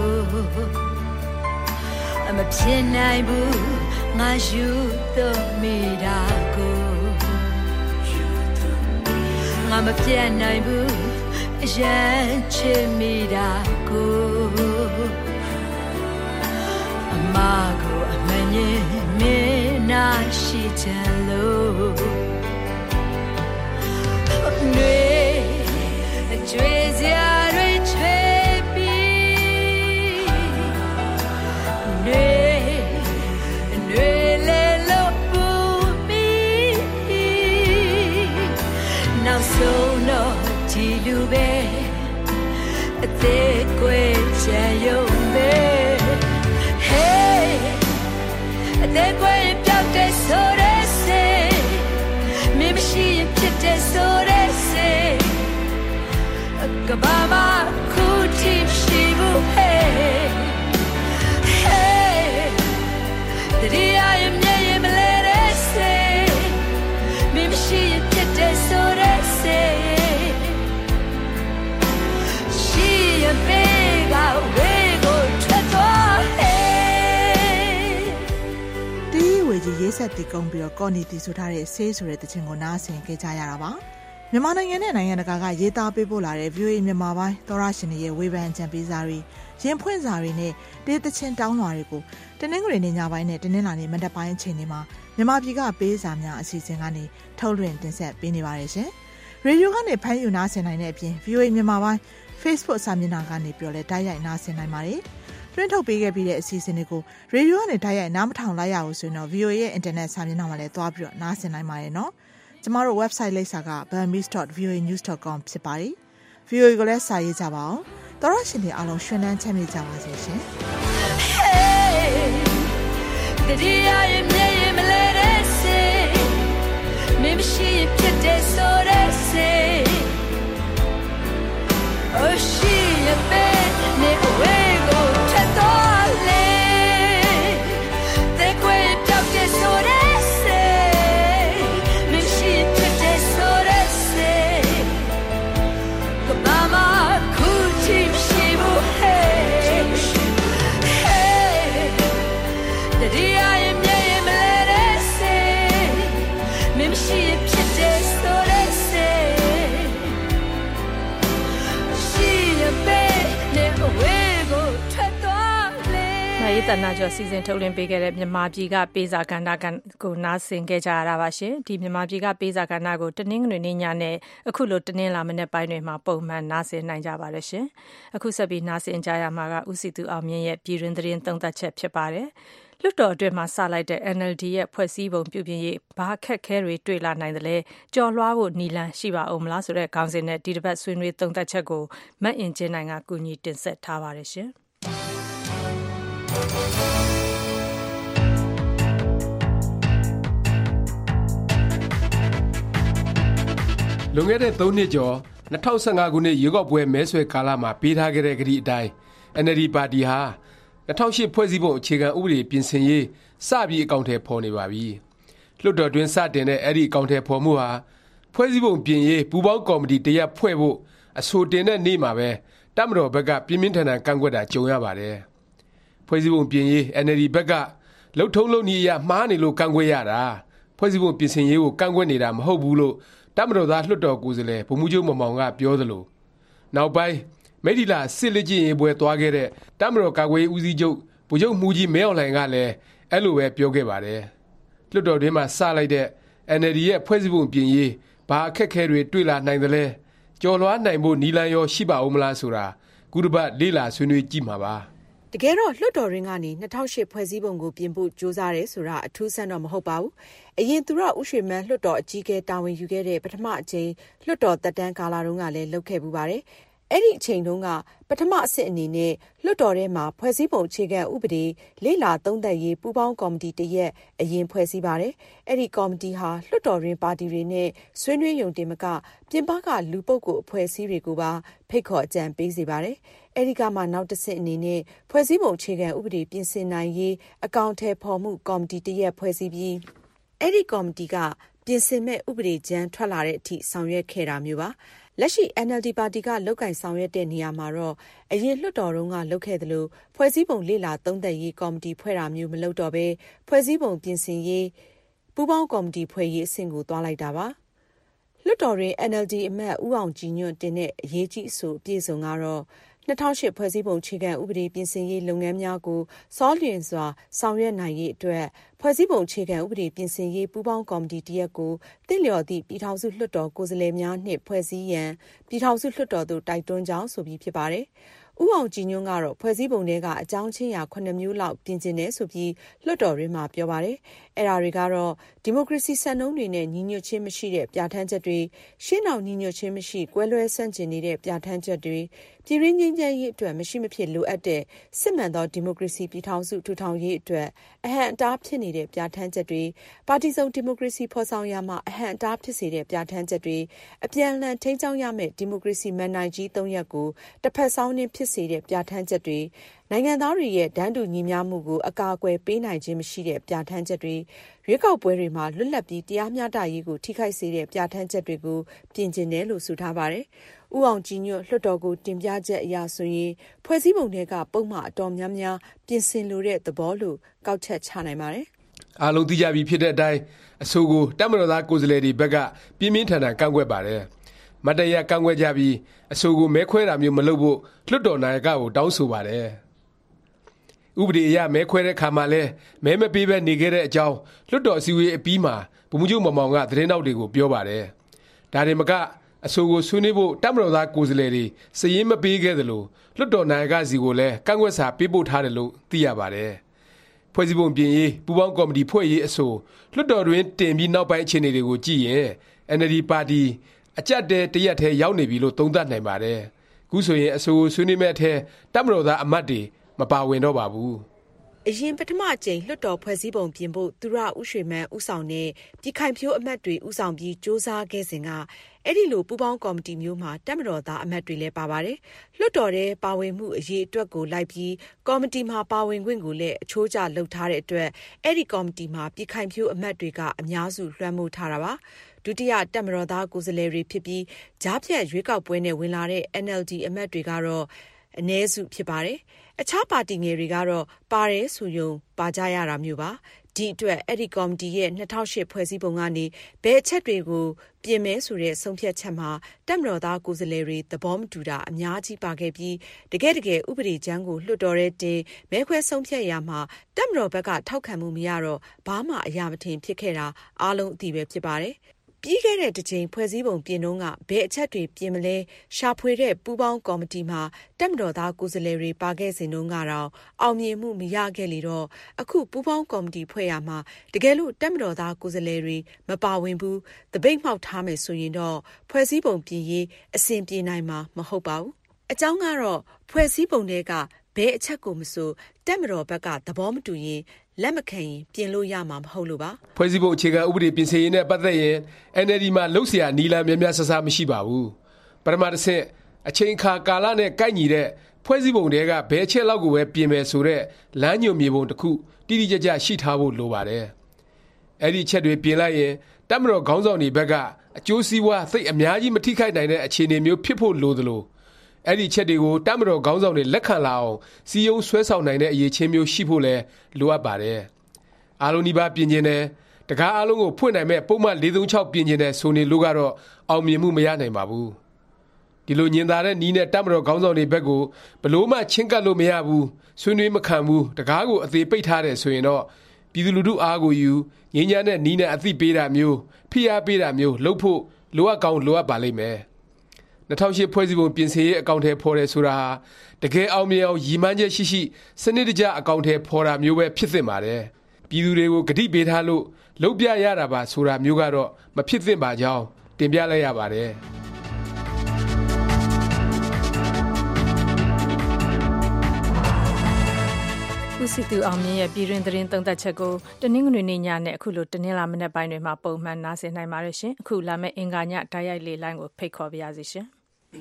အမဖြစ်နိုင်ဘူးငါယူတော့မိတာကိုငါမပြတ်နိုင်ဘူးအရင်ချစ်မိတာကိုအမကိုအမငြင်းမင်းနာရှိချင်လို့နွေကျွေးစရာတွေချွေပြီးနွေနွေလေလို့ပူပြီးနောက်ဆုံးတော့ဒီလူပဲအသေးကွယ်ချင်ရုံပဲ Hey အသေးကွယ်ပြောက်တဲ့ဆိုတဲ့စေမင်းမရှိရင်ဖြစ်တဲ့ဆိုတဲ့စေကဘာမခုတိရှိဘူး Hey Hey တရီးရင်မြဲရင်မလဲတဲ့စေမင်းမရှိရင်ဖြစ်တဲ့ဆိုတဲ့စေရှိရင်ပဲကဝေးကိုထွက်သွားလေတီးဝေကြီးရေးဆက်တီးကုန်းပြီးတော့ကော်နီတီဆိုထားတဲ့ဆေးဆိုတဲ့တခြင်းကိုနားဆင်ကြကြရတာပါမြန်မာနိုင်ငံနဲ့နိုင်ငံတကာကရေးသားပေးပို့လာတဲ့ V O A မြန်မာပိုင်းသောရရှင်တွေရဲ့ဝေဖန်ကြံပေးစာတွေရင်ဖွင့်စာတွေနဲ့တေးသချင်းတောင်းလွှာတွေကိုတနင်္ဂနွေနေ့ညပိုင်းနဲ့တနင်္လာနေ့မနက်ပိုင်းအချိန်တွေမှာမြန်မာပြည်ကပေးစာများအစီအစဉ်ကနေထုတ်လွှင့်တင်ဆက်ပေးနေပါတယ်ရှင်။ရေဒီယိုကနေဖမ်းယူနားဆင်နိုင်တဲ့အပြင် V O A မြန်မာပိုင်း Facebook စာမျက်နှာကနေပြောလဲတိုက်ရိုက်နားဆင်နိုင်ပါတယ်။တွင်းထုတ်ပေးခဲ့ပြီးတဲ့အစီအစဉ်တွေကိုရေဒီယိုကနေတိုက်ရိုက်နားမထောင်လိုက်ရဘူးဆိုရင်တော့ V O A ရဲ့ internet စာမျက်နှာမှာလည်းသွားပြီးတော့နားဆင်နိုင်ပါတယ်နော်။ကျမတို့ website လိပ်စာက burmese dot v o a news dot com ဖြစ်ပါတယ်။ V O A ကိုလည်းစာရေးကြပါအောင်။သောရရှင်တွေအားလုံးရှင်လန်းချမ်းမြေ့ကြပါစေရှင်။ Hey တရီးရင်မြဲရင်မလဲတဲ့စေမင်းမရှိရင်ဖြစ်တဲ့ဆိုတဲ့စေဟိုရှိရင်ပဲနဲ့အဝေးကိုထွက်သွားလေတဲ့ကွယ်ပြောက်တဲ့ဆိုတဲ့ရေးတနာကျော်စီစဉ်ထုတ်လွှင့်ပေးခဲ့တဲ့မြန်မာပြည်ကပေးစာကဏ္ဍကိုနားဆင်ခဲ့ကြရတာပါရှင်ဒီမြန်မာပြည်ကပေးစာကဏ္ဍကိုတနင်္ဂနွေနေ့ညနဲ့အခုလိုတနင်္လာမနေ့ပိုင်းတွေမှာပုံမှန်နားဆင်နိုင်ကြပါတယ်ရှင်အခုဆက်ပြီးနားဆင်ကြရမှာကဦးစီသူအောင်မြင့်ရဲ့ပြည်တွင်သတင်းသုံးသပ်ချက်ဖြစ်ပါတယ်လွှတ်တော်အတွင်းမှာစလိုက်တဲ့ N L D ရဲ့ဖွဲ့စည်းပုံပြုပြင်ရေးဘာအခက်အခဲတွေတွေ့လာနိုင်တယ်လဲကြော်လွှားဖို့နီလန်ရှိပါအောင်မလားဆိုတဲ့ခေါင်းစဉ်နဲ့ဒီတစ်ပတ်ဆွေးနွေးသုံးသပ်ချက်ကိုမတ်အင်ကျင်းနိုင်ကကူညီတင်ဆက်ထားပါတယ်ရှင်လွန်ခဲ့တဲ့သုံးနှစ်ကျော်၂၀၁၅ခုနှစ်ရွေးကောက်ပွဲမဲဆွယ်ကာလမှာပေးထားခဲ့တဲ့ကတိအတိုင်း N L D ပါတီဟာ၂၀၀၈ဖွဲ့စည်းပုံအခြေခံဥပဒေပြင်ဆင်ရေးစပြီးအကောင်အထည်ဖော်နေပါပြီ။လွှတ်တော်တွင်းစတင်တဲ့အဲ့ဒီအကောင်အထည်ဖော်မှုဟာဖွဲ့စည်းပုံပြင်ရေးပူးပေါင်းကော်မတီတရပ်ဖွဲ့ဖို့အဆိုတင်တဲ့နေ့မှာပဲတပ်မတော်ဘက်ကပြင်းပြင်းထန်ထန်ကန့်ကွက်တာကြုံရပါတယ်။ဖွဲ့စည်းပုံပြင်ရေး N L D ဘက်ကလှုပ်ထုံးလုပ်နည်းအရမှားနေလို့ကန့်ကွက်ရတာဖွဲ့စည်းပုံပြင်ဆင်ရေးကိုကန့်ကွက်နေတာမဟုတ်ဘူးလို့တပ်မတော်သားလွှတ်တော်ကိုယ်စားလှယ်ဗိုလ်မှူးချုပ်မောင်မောင်ကပြောသလိုနောက်ပိုင်းမိထ္ထီလာစစ်လက်ကျင့်ရေးပွဲသွားခဲ့တဲ့တပ်မတော်ကာကွယ်ရေးဦးစီးချုပ်ဗိုလ်ချုပ်မှူးကြီးမင်းအောင်လှိုင်ကလည်းအဲ့လိုပဲပြောခဲ့ပါတယ်လွှတ်တော်တွင်းမှာစလိုက်တဲ့ N L D ရဲ့ဖွဲ့စည်းပုံပြင်ရေးဘာအခက်အခဲတွေတွေ့လာနိုင်သလဲကြော်လွှားနိုင်ဖို့နီလန်ရောရှိပါဦးမလားဆိုတာခုတစ်ပတ်လေ့လာဆွေးနွေးကြည့်မှာပါတကယ်တော့လွှတ်တော်ရင်းကနေ၂၀၀၈ဖွဲ့စည်းပုံကိုပြင်ဖို့ကြိုးစားတယ်ဆိုတာအထူးဆန်းတော့မဟုတ်ပါဘူး။အရင်သူရဦးရွှေမန်းလွှတ်တော်အကြီးအကဲတာဝန်ယူခဲ့တဲ့ပထမအကြိမ်လွှတ်တော်သက်တမ်းကာလတုန်းကလည်းလုပ်ခဲ့ပူပါတယ်။အဲ့ဒီအချိန်တုန်းကပထမအဆင့်အနေနဲ့လွှတ်တော်ထဲမှာဖွဲ့စည်းပုံအခြေခံဥပဒေလေ့လာသုံးသပ်ရေးပူးပေါင်းကော်မတီတရက်အရင်ဖွဲ့စည်းပါတယ်။အဲ့ဒီကော်မတီဟာလွှတ်တော်ရင်းပါတီတွေနဲ့ဆွေးနွေးရုံတင်မကပြင်ပကလူပုဂ္ဂိုလ်အဖွဲ့အစည်းတွေကိုပါဖိတ်ခေါ်အကြံပေးစေပါတယ်။အဲဒီကမှနောက်တစ်ဆင့်အနေနဲ့ဖွဲ့စည်းပုံအခြေခံဥပဒေပြင်ဆင်နိုင်ရေးအကောင့်ထဲပေါ်မှုကော်မတီတရက်ဖွဲ့စည်းပြီးအဲဒီကော်မတီကပြင်ဆင်မဲ့ဥပဒေကြမ်းထွက်လာတဲ့အထိဆောင်ရွက်ခဲ့တာမျိုးပါလက်ရှိ N L D ပါတီကလောက်ကင်ဆောင်ရွက်တဲ့နေရာမှာတော့အရင်လွှတ်တော်တုန်းကလုပ်ခဲ့သလိုဖွဲ့စည်းပုံလေ့လာသုံးသပ်ရေးကော်မတီဖွဲ့တာမျိုးမလုပ်တော့ဘဲဖွဲ့စည်းပုံပြင်ဆင်ရေးပူးပေါင်းကော်မတီဖွဲ့ရေးအဆင့်ကိုသွားလိုက်တာပါလွှတ်တော်တွင် N L D အမတ်ဦးအောင်ကြည်ညွန့်တင်တဲ့အရေးကြီးအဆိုအပြည့်စုံကတော့၂၀၀၈ဖွဲ့စည်းပုံအခြေခံဥပဒေပြင်ဆင်ရေးလုပ်ငန်းများကိုစောလျင်စွာဆောင်ရွက်နိုင်ရေးအတွက်ဖွဲ့စည်းပုံအခြေခံဥပဒေပြင်ဆင်ရေးပူးပေါင်းကော်မတီတရက်ကိုတင့်လျော်သည့်ပြည်ထောင်စုလွှတ်တော်ကိုယ်စားလှယ်များနှင့်ဖွဲ့စည်းရန်ပြည်ထောင်စုလွှတ်တော်သို့တိုက်တွန်းကြောင်းဆိုပြီးဖြစ်ပါတယ်။ဦးအောင်ကြည်ညွန့်ကတော့ဖွဲ့စည်းပုံတွေကအကြောင်းချင်းရာခုနှစ်မျိုးလောက်ပြင်ဆင်နေဆိုပြီးလွှတ်တော်ရင်းမှာပြောပါတယ်။အဲ့ဒါတွေကတော့ဒီမိုကရေစီစံနှုန်းတွေနဲ့ညီညွတ်ခြင်းမရှိတဲ့ပြဋ္ဌာန်းချက်တွေရှင်းအောင်ညီညွတ်ခြင်းမရှိကွဲလွဲဆန့်ကျင်နေတဲ့ပြဋ္ဌာန်းချက်တွေပြည်ရင်းငြိမ်းချမ်းရေးအတွက်မရှိမဖြစ်လိုအပ်တဲ့စစ်မှန်သောဒီမိုကရေစီပြည်ထောင်စုထူထောင်ရေးအတွက်အဟံအတားဖြစ်နေတဲ့ပြဋ္ဌာန်းချက်တွေပါတီစုံဒီမိုကရေစီဖော်ဆောင်ရမှာအဟံအတားဖြစ်စေတဲ့ပြဋ္ဌာန်းချက်တွေအပြန်အလှန်ထိန်းကျောင်းရမယ့်ဒီမိုကရေစီမန်နိုင်ကြီးသုံးရပ်ကိုတစ်ဖက်ဆောင်းနှင်းဖြစ်စေတဲ့ပြဋ္ဌာန်းချက်တွေနိုင်ငံသားတွေရဲ့တန်းတူညီမျှမှုကိုအကာအကွယ်ပေးနိုင်ခြင်းမရှိတဲ့ပြဋ္ဌာန်းချက်တွေရွေးကောက်ပွဲတွေမှာလွတ်လပ်ပြီးတရားမျှတရေးကိုထိခိုက်စေတဲ့ပြဋ္ဌာန်းချက်တွေကိုပြင်ဆင်တယ်လို့ဆိုထားပါတယ်။ဦးအောင်ကြည်ညွန့်လွှတ်တော်ကိုတင်ပြချက်အရဆိုရင်ဖွဲ့စည်းပုံတွေကပုံမှန်အတော်များများပြင်ဆင်လိုတဲ့သဘောလို့ကောက်ချက်ချနိုင်ပါတယ်။အားလုံးသိကြပြီဖြစ်တဲ့အတိုင်းအဆိုကိုတပ်မတော်သားကိုယ်စားလှယ်တွေဘက်ကပြင်းပြင်းထန်ထန်ကန့်ကွက်ပါတယ်။မတ်တရကန့်ကွက်ကြပြီးအဆိုကိုမဲခွဲတာမျိုးမလုပ်ဖို့လွှတ်တော်နာယကကိုတောင်းဆိုပါတယ်။ဥပဒေအရမဲခွဲတဲ့ခါမှာလဲမဲမပေးဘဲနေခဲ့တဲ့အကြောင်းလွှတ်တော်အစည်းအဝေးအပြီးမှာဗိုလ်မှူးချုပ်မောင်မောင်ကသတင်းတောက်တွေကိုပြောပါတယ်။ဒါတွေမကအဆိုကိုဆွေးနွေးဖို့တပ်မတော်သားကိုယ်စားလှယ်တွေစည်ရင်းမပေးခဲ့သလိုလွှတ်တော်နာယကစီကိုလည်းကန့်ကွက်စာပေးပို့ထားတယ်လို့သိရပါတယ်။ဖွဲ့စည်းပုံပြင်ရေးပူးပေါင်းကော်မတီဖွဲ့ရေးအဆိုလွှတ်တော်တွင်တင်ပြီးနောက်ပိုင်းအခြေအနေတွေကိုကြည့်ရင် N L D ပါတီအကြက်တဲတရက်ထဲရောက်နေပြီလို့သုံးသပ်နိုင်ပါတယ်။ခုဆိုရင်အဆိုဆွေးနွေးမဲ့အထက်တပ်မတော်သားအမတ်တွေမပါဝင်တော့ပါဘူး။အရင်ပထမအကြိမ်လွှတ်တော်ဖွဲ့စည်းပုံပြင်ဖို့သူရဦးရွှေမန်းဦးဆောင်တဲ့ပြည်ခိုင်ဖြိုးအမတ်တွေဦးဆောင်ပြီးစ조사ခဲ့စဉ်ကအဲ့ဒီလိုပူးပေါင်းကော်မတီမျိုးမှာတပ်မတော်သားအမတ်တွေလည်းပါပါတယ်။လွှတ်တော်ထဲပါဝင်မှုအရေးအတွက်ကိုလိုက်ပြီးကော်မတီမှာပါဝင်ခွင့်ကိုလည်းအချိုးကျလုပ်ထားတဲ့အတွက်အဲ့ဒီကော်မတီမှာပြည်ခိုင်ဖြိုးအမတ်တွေကအများစုလွှမ်းမိုးထားတာပါ။ဒုတိယတပ်မတော်သားကိုယ်စားလှယ်တွေဖြစ်ပြီးကြားဖြတ်ရွေးကောက်ပွဲနဲ့ဝင်လာတဲ့ N L D အမတ်တွေကတော့အနည်းစုဖြစ်ပါတယ်။အခြားပါတီငယ်တွေကတော့ပါတယ်ဆိုရုံပါကြရတာမျိုးပါဒီအတွက်အဲ့ဒီကော်မတီရဲ့၂၀၀၈ဖွဲ့စည်းပုံကနေဘယ်အချက်တွေကိုပြင်မဲဆိုတဲ့ဆုံးဖြတ်ချက်မှာတပ်မတော်သားကိုယ်စားလှယ်တွေသဘောမတူတာအများကြီးပါခဲ့ပြီးတကယ်တကယ်ဥပဒေကြမ်းကိုလွှတ်တော်ရဲတင်မဲခွဲဆုံးဖြတ်ရမှာတပ်မတော်ဘက်ကထောက်ခံမှုမရတော့ဘာမှအရာမထင်ဖြစ်ခဲ့တာအားလုံးအသိပဲဖြစ်ပါတယ်ပြီးခဲ့တဲ့တစ်ချိန်ဖွဲ့စည်းပုံပြင်တော့ကဘယ်အချက်တွေပြင်မလဲရှာဖွေတဲ့ပူးပေါင်းကော်မတီမှာတပ်မတော်သားကိုယ်စားလှယ်တွေပါခဲ့စဉ်တုန်းကတော့အောင်မြင်မှုမရခဲ့လေတော့အခုပူးပေါင်းကော်မတီဖွဲ့ရမှာတကယ်လို့တပ်မတော်သားကိုယ်စားလှယ်တွေမပါဝင်ဘူးတပိတ်မှောက်ထားမယ်ဆိုရင်တော့ဖွဲ့စည်းပုံပြင်ရေးအဆင်ပြေနိုင်မှာမဟုတ်ပါဘူးအကြောင်းကတော့ဖွဲ့စည်းပုံတွေကဘယ်အချက်ကိုမဆိုတပ်မတော်ဘက်ကသဘောမတူရင်လက်မခံရင်ပြင်လို့ရမှာမဟုတ်လို့ပါဖွဲ့စည်းပုံအခြေခံဥပဒေပြင်ဆင်ရေးနဲ့ပတ်သက်ရင် အန် အယ် ဒီ မှာလှုပ်เสียနီလာများများဆဆမရှိပါဘူးပထမတစ်ဆင့်အချိန်ခါကာလနဲ့ကိုက်ညီတဲ့ဖွဲ့စည်းပုံတွေကဘယ်ချက်လောက်ကိုပဲပြင်မယ်ဆိုတဲ့လမ်းညွှန်မြေပုံတစ်ခုတိတိကျကျရှိထားဖို့လိုပါတယ်အဲ့ဒီချက်တွေပြင်လိုက်ရင်တပ်မတော်ခေါင်းဆောင်တွေဘက်ကအကျိုးစီးပွားသိအများကြီးမထိခိုက်နိုင်တဲ့အခြေအနေမျိုးဖြစ်ဖို့လိုသလိုအဲ့ဒီချက်တွေကိုတပ်မတော်ခေါင်းဆောင်တွေလက်ခံလာအောင်စီယုံဆွဲဆောင်နိုင်တဲ့အရေးချင်းမျိုးရှိဖို့လဲလိုအပ်ပါတယ်အားလုံးဒီပါပြင်ကျင်တယ်တကားအားလုံးကိုဖွင့်နိုင်မဲ့ပုံမှန်၄၃၆ပြင်ကျင်တယ်ဆိုနေလို့ကတော့အောင်မြင်မှုမရနိုင်ပါဘူးဒီလိုညင်သာတဲ့နီးနဲ့တပ်မတော်ခေါင်းဆောင်တွေဘက်ကိုဘလို့မှချင်းကပ်လို့မရဘူးဆွေးနွေးမခံဘူးတကားကိုအသေးပိတ်ထားတယ်ဆိုရင်တော့ပြည်သူလူထုအားကိုယူငြိမ်းချမ်းတဲ့နီးနဲ့အသိပေးတာမျိုးဖိအားပေးတာမျိုးလုပ်ဖို့လိုအပ်ကောင်းလိုအပ်ပါလိမ့်မယ်၂၀၀၈ဖွဲ့စည်းပုံပြင်ဆင်ရေးအကောင့်ထဲဖော်တယ်ဆိုတာတကယ်အောင်မြင်အောင်ရည်မှန်းချက်ရှိရှိစနစ်တကျအကောင့်ထဲဖော်တာမျိုးပဲဖြစ်သင့်ပါတယ်ပြည်သူတွေကိုဂတိပေးထားလို့လုပ်ပြရတာပါဆိုတာမျိုးကတော့မဖြစ်သင့်ပါကြောင်းတင်ပြလိုက်ရပါတယ်ဦးစီသူအောင်မြင့်ရဲ့ပြည်တွင်သတင်းသုံးသပ်ချက်ကိုတနင်္ဂနွေနေ့ညနဲ့အခုလိုတနင်္လာမနေ့ပိုင်းတွေမှာပုံမှန်နားဆင်နိုင်ပါတယ်ရှင်အခုလာမယ့်အင်္ဂါညဓာတ်ရိုက်လေးလိုင်းကိုဖိတ်ခေါ်ပါရစေရှင်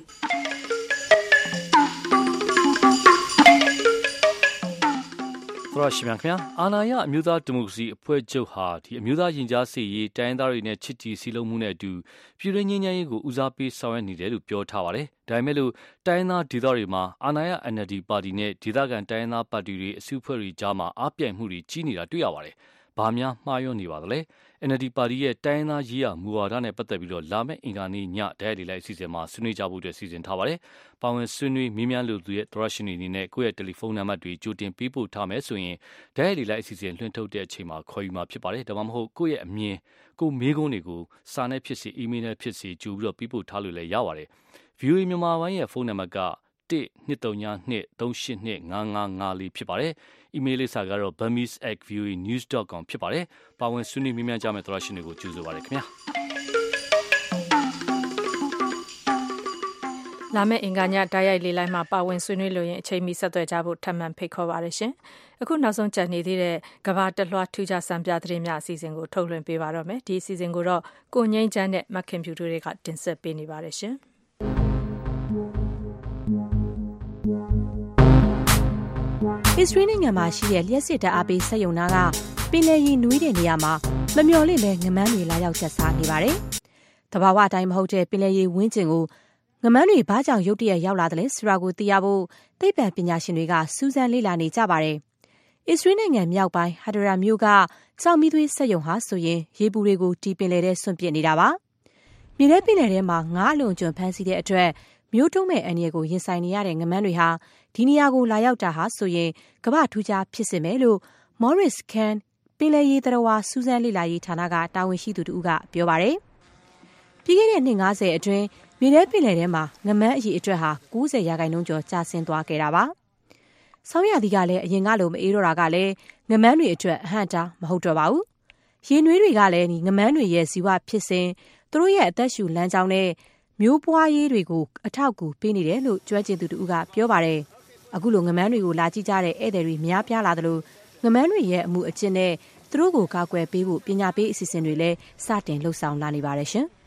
သရရှိမြခင်အာနာယအမျိုးသားဒီမိုကရေစီအဖွဲ့ချုပ်ဟာဒီအမျိုးသားရင်ကြားစေရေးတိုင်းသားတွေနဲ့ချစ်ကြည်စီလုံးမှုနဲ့အတူပြည်တွင်းငြိမ်းချမ်းရေးကိုဦးစားပေးဆောင်ရွက်နေတယ်လို့ပြောထားပါတယ်။ဒါပေမဲ့လို့တိုင်းသားဒေသတွေမှာအာနာယ အန် အယ် ဒီ ပါတီနဲ့ဒေသခံတိုင်းသားပါတီတွေအစုအဖွဲ့တွေကြားမှာအားပြိုင်မှုတွေကြီးနေတာတွေ့ရပါတယ်။ဘာများမှားယွင်းနေပါသလဲ။ အန် အယ် ဒီ ပါတီရဲ့တိုင်းသားရေးရာမူဝါဒနဲ့ပတ်သက်ပြီးတော့လာမယ့်အင်္ဂါနေ့ညဓာတ်ရိုက်လိုက်အစီအစဉ်မှာဆွေးနွေးကြဖို့အတွက်စီစဉ်ထားပါတယ်။ပါဝင်ဆွေးနွေးမြင်းများလူသူရဲ့သရရှိနေနေနဲ့ကိုယ့်ရဲ့တယ်လီဖုန်းနံပါတ်တွေကြိုတင်ပေးပို့ထားမယ်ဆိုရင်ဓာတ်ရိုက်လိုက်အစီအစဉ်လွှင့်ထုတ်တဲ့အချိန်မှာခေါ်ယူမှာဖြစ်ပါတယ်။ဒါမှမဟုတ်ကိုယ့်ရဲ့အမြင်ကိုမေးခွန်းတွေကိုစာနဲ့ဖြစ်စေအီးမေးလ်နဲ့ဖြစ်စေကြိုပြီးတော့ပေးပို့ထားလို့လည်းရပါတယ်။ ဗီ အို အေ မြန်မာပိုင်းရဲ့ဖုန်းနံပါတ်ကတစ် နှစ် သုံး ည နှစ် သုံး ရှစ် နှစ် ငါး ငါး ငါး လေးဖြစ်ပါတယ်။ အီးမေးလ်လိပ်စာကတော့ burmese at v o a news dot com ဖြစ်ပါတယ်။ပါဝင်ဆွေးနွေးမြင်းများကြမယ့်သရရှိတွေကိုကြိုဆိုပါရစေခင်ဗျာ။လာမယ့်အင်္ဂါညဓာတ်ရိုက်လေးလိုင်းမှာပါဝင်ဆွေးနွေးလို့ရင်အချိန်မီဆက်သွယ်ကြဖို့ထပ်မံဖိတ်ခေါ်ပါရရှင်။အခုနောက်ဆုံးကြံနေသေးတဲ့ကဘာတလွှာထူးခြားစံပြသတင်းများအစီအစဉ်ကိုထုတ်လွှင့်ပေးပါတော့မယ်။ဒီအစီအစဉ်ကိုတော့ကိုငိမ့်ချမ်းနဲ့မခင်ဖြူတို့တွေကတင်ဆက်ပေးနေပါတယ်ရှင်။အစ္စရေးနိုင်ငံမှာရှိတဲ့လျှက်စစ်တပ်အားပေးစက်ရုံနာကပင်လယ်ရီနွေးတဲ့နေရာမှာမမျှော်လင့်ပဲငမန်းတွေလာရောက်ကျဆားနေပါတယ်။တဘာဝအတိုင်းမဟုတ်တဲ့ပင်လယ်ရီဝင်းကျင်ကိုငမန်းတွေဘာကြောင့်ရုတ်တရက်ရောက်လာတယ်လဲဆိုတာကိုသိရဖို့သိပ္ပံပညာရှင်တွေကစူးစမ်းလေ့လာနေကြပါတယ်။အစ္စရေးနိုင်ငံမြောက်ပိုင်းဟာဒရာမြို့ကကြောင်မီးသွေးစက်ရုံဟာဆိုရင်ရေပူတွေကိုတီးပင်လယ်ထဲဆွန့်ပစ်နေတာပါ။မြေထဲပင်လယ်ထဲမှာငါးအလွန်ကျွံဖမ်းဆီးတဲ့အတွက်မျိုးတုံးမဲ့အန္တရာယ်ကိုရင်ဆိုင်နေရတဲ့ငမန်းတွေဟာဒီနေရာကိုလာရောက်တာဟာဆိုရင်ကမ္ဘာထူးခြားဖြစ်စေမယ်လို့ Maurice Kahn ပင်လယ်ရေသတ္တဝါစူးစမ်းလေ့လာရေးဌာနကတာဝန်ရှိသူတူကပြောပါတယ်။ပြီးခဲ့တဲ့နှစ်ငါးဆယ်အတွင်းမြေထဲပင်လယ်ထဲမှာငမန်းအရေအတွက်ဟာ၉၀ရာခိုင်နှုန်းကျော်ကျဆင်းသွားခဲ့တာပါ။ဆောင်းရာသီကလည်းအရင်ကလိုမအေးတော့တာကလည်းငမန်းတွေအတွက်အဟန့်တာမဟုတ်တော့ပါဘူး။ရေနွေးတွေကလည်းငမန်းတွေရဲ့ဇီဝဖြစ်စဉ်သူတို့ရဲ့အသက်ရှူလမ်းကြောင်းနဲ့မျိုးပွားရေးတွေကိုအထောက်အကူပေးနေတယ်လို့ကျွမ်းကျင်သူတူကပြောပါတယ်။အခုလိုငမန်းတွေကိုလာကြည့်ကြတဲ့ဧည့်သည်တွေများပြားလာသလိုငမန်းတွေရဲ့အမှုအကျင့်နဲ့သူတို့ကိုကာကွယ်ပေးဖို့ပညာပေးအစီအစဉ်တွေလည်းစတင်လှုပ်ဆောင်လာနေပါတယ်ရှင်။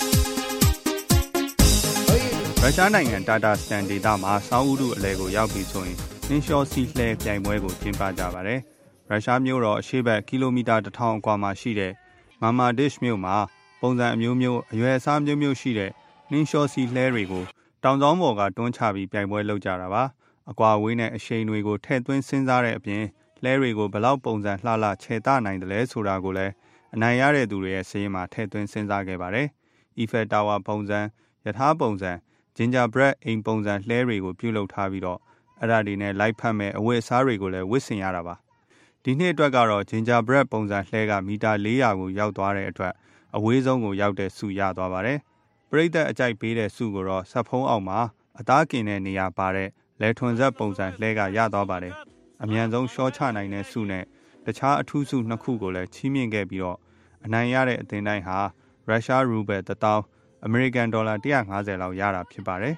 ရုရှားနိုင်ငံတာတာစတန်ဒေသမှာဆောင်းဥတုအလဲကိုရောက်ပြီဆိုရင်နှင်းလျှောစီးလှဲပြိုင်ပွဲကိုကျင်းပကြပါတယ်။ရုရှားမြို့တော်အရှေ့ဘက်ကီလိုမီတာတစ်ထောင်အကွာမှာရှိတဲ့မာမာဒစ်မြို့မှာပုံစံအမျိုးမျိုးအရွယ်အစားမျိုးမျိုးရှိတဲ့နှင်းလျှောစီးလှဲတွေကိုတောင်စောင်းပေါ်ကတွန်းချပြီးပြိုင်ပွဲလုပ်ကြတာပါ။အကွာအဝေးနဲ့အရှိန်တွေကိုထည့်သွင်းစဉ်းစားတဲ့အပြင်လှဲတွေကိုဘလောက်ပုံစံလှလှခြေတနိုင်တယ်လဲဆိုတာကိုလည်းအနိုင်ရတဲ့သူတွေရဲ့စာရင်းမှာထည့်သွင်းစဉ်းစားခဲ့ပါတယ်။ Eiffel Tower ပုံစံယထာပုံစံ gingerbread အိမ်ပုံစံလှဲတွေကိုပြုလုပ်ထားပြီးတော့အဲ့ဒါတွေနဲ့လိုက်ဖက်မဲ့အဝတ်အစားတွေကိုလည်းဝတ်ဆင်ရတာပါဒီနှစ်အတွက်ကတော့ gingerbread ပုံစံလှဲကမီတာ၄ရာကိုရောက်သွားတဲ့အတွက်အဝေးဆုံးကိုရောက်တဲ့စုရသွားပါတယ်ပရိသတ်အကြိုက်ပေးတဲ့စုကိုတော့ဆက်ဖုံးအောင်မှာအသားကင်တဲ့နေရာပါတဲ့လဲထွန်ဆက်ပုံစံလှဲကရသွားပါတယ်အမြန်ဆုံးရှော့ချနိုင်တဲ့စုနဲ့တခြားအထူးစုနှစ်ခုကိုလည်းချီးမြှင့်ခဲ့ပြီးတော့အနိုင်ရတဲ့အသင်းတိုင်းဟာရုရှားရူဘယ်တစ်သောင်းအမေရိကန်ဒေါ်လာone hundred fiftyလောက်ရတာဖြစ်ပါတယ်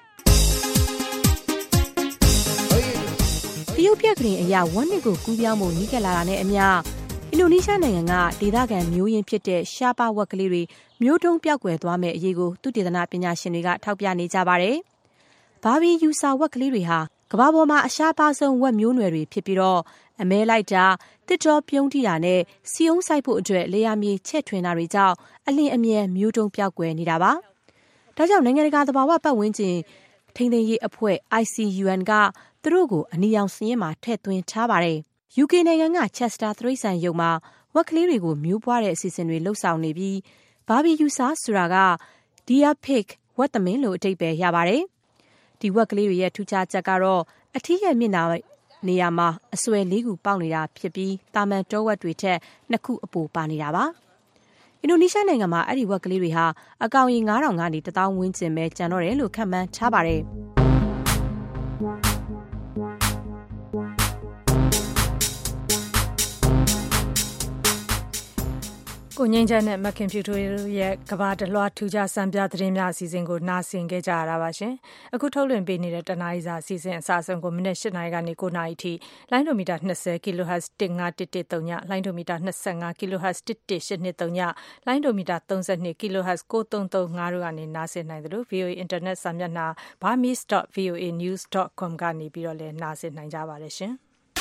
တရုတ်ပြက်ကလေးအရာဝက်နစ်ကိုကူးပြောင်းမှုနီးကပ်လာတာနဲ့အမျှအင်ဒိုနီးရှားနိုင်ငံကဒေသခံမျိုးရင်းဖြစ်တဲ့ရှားပါဝက်ကလေးတွေမျိုးတုံးပြောက်ကွယ်သွားမဲ့အရေးကိုသုတေသနပညာရှင်တွေကထောက်ပြနေကြပါတယ်။ဘာဘီယူဆာဝက်ကလေးတွေဟာကမ္ဘာပေါ်မှာအရှားပါဆုံးဝက်မျိုးနွယ်တွေဖြစ်ပြီးတော့အမဲလိုက်တာတစ်တော်ပြုံးတိတာနဲ့စီယုံဆိုင်ဖို့အတွက်လေယာမြေချက်ထွင်တာတွေကြောင့်အလင်းအမြန်မျိုးတုံးပြောက်ကွယ်နေတာပါ။ဒါကြောင့်နိုင်ငံတကာသဘာဝပတ်ဝန်းကျင်ထိန်းသိမ်းရေးအဖွဲ့ I C U N ကသူတို့ကိုအနီရောင်စင်းမှာထည့်သွင်းထားပါတယ်။ U K နိုင်ငံက Chester သရိတ်ဆန်ရုံမှာဝက်ကလေးတွေကိုမျိုးပွားတဲ့အစီအစဉ်တွေလှုပ်ဆောင်နေပြီးဘာဘီယူဆာဆိုတာက Deer Pig ဝက်သမင်းလို့အဓိပ္ပာယ်ရပါတယ်။ဒီဝက်ကလေးတွေရဲ့ထူးခြားချက်ကတော့အထီးရဲ့မျက်နှာနေရာမှာအစွဲလေးခုပေါက်နေတာဖြစ်ပြီးတာမန်တောဝက်တွေထက်နှစ်ခုအပိုပါနေတာပါ။အင်ဒိုနီးရှားနိုင်ငံမှာအဲ့ဒီဝက်ကလေးတွေဟာအကောင်ရေnine thousandကနေone thousandဝန်းကျင်ပဲကျန်တော့တယ်လို့ခန့်မှန်းထားပါတယ်။ကိုငင်းချမ်းနဲ့မခင်ဖြူတို့ရဲ့ကဘာတလွှားထူကြစံပြသတင်းများအစီအစဉ်ကိုနားဆင်ခဲ့ကြရတာပါရှင်။အခုထုတ်လွှင့်ပေးနေတဲ့တနားရီစာအစီအစဉ်အစအဆုံးကိုမိနစ်eightနာရီကနေnineနာရီထိလိုင်းဒိုမီတာtwenty ကီလိုဟတ်ဇ်one five one one threeလိုင်းဒိုမီတာtwenty-fiveကီလိုဟတ်ဇ်one one eight two threeလိုင်းဒိုမီတာthirty-twoကီလိုဟတ်ဇ်nine three three fiveတို့ကနေနားဆင်နိုင်တယ်လို့ V O A အင်တာနက်စာမျက်နှာ burmese dot voa news dot com ကနေပြီးတော့လည်းနားဆင်နိုင်ကြပါတယ်ရှင်။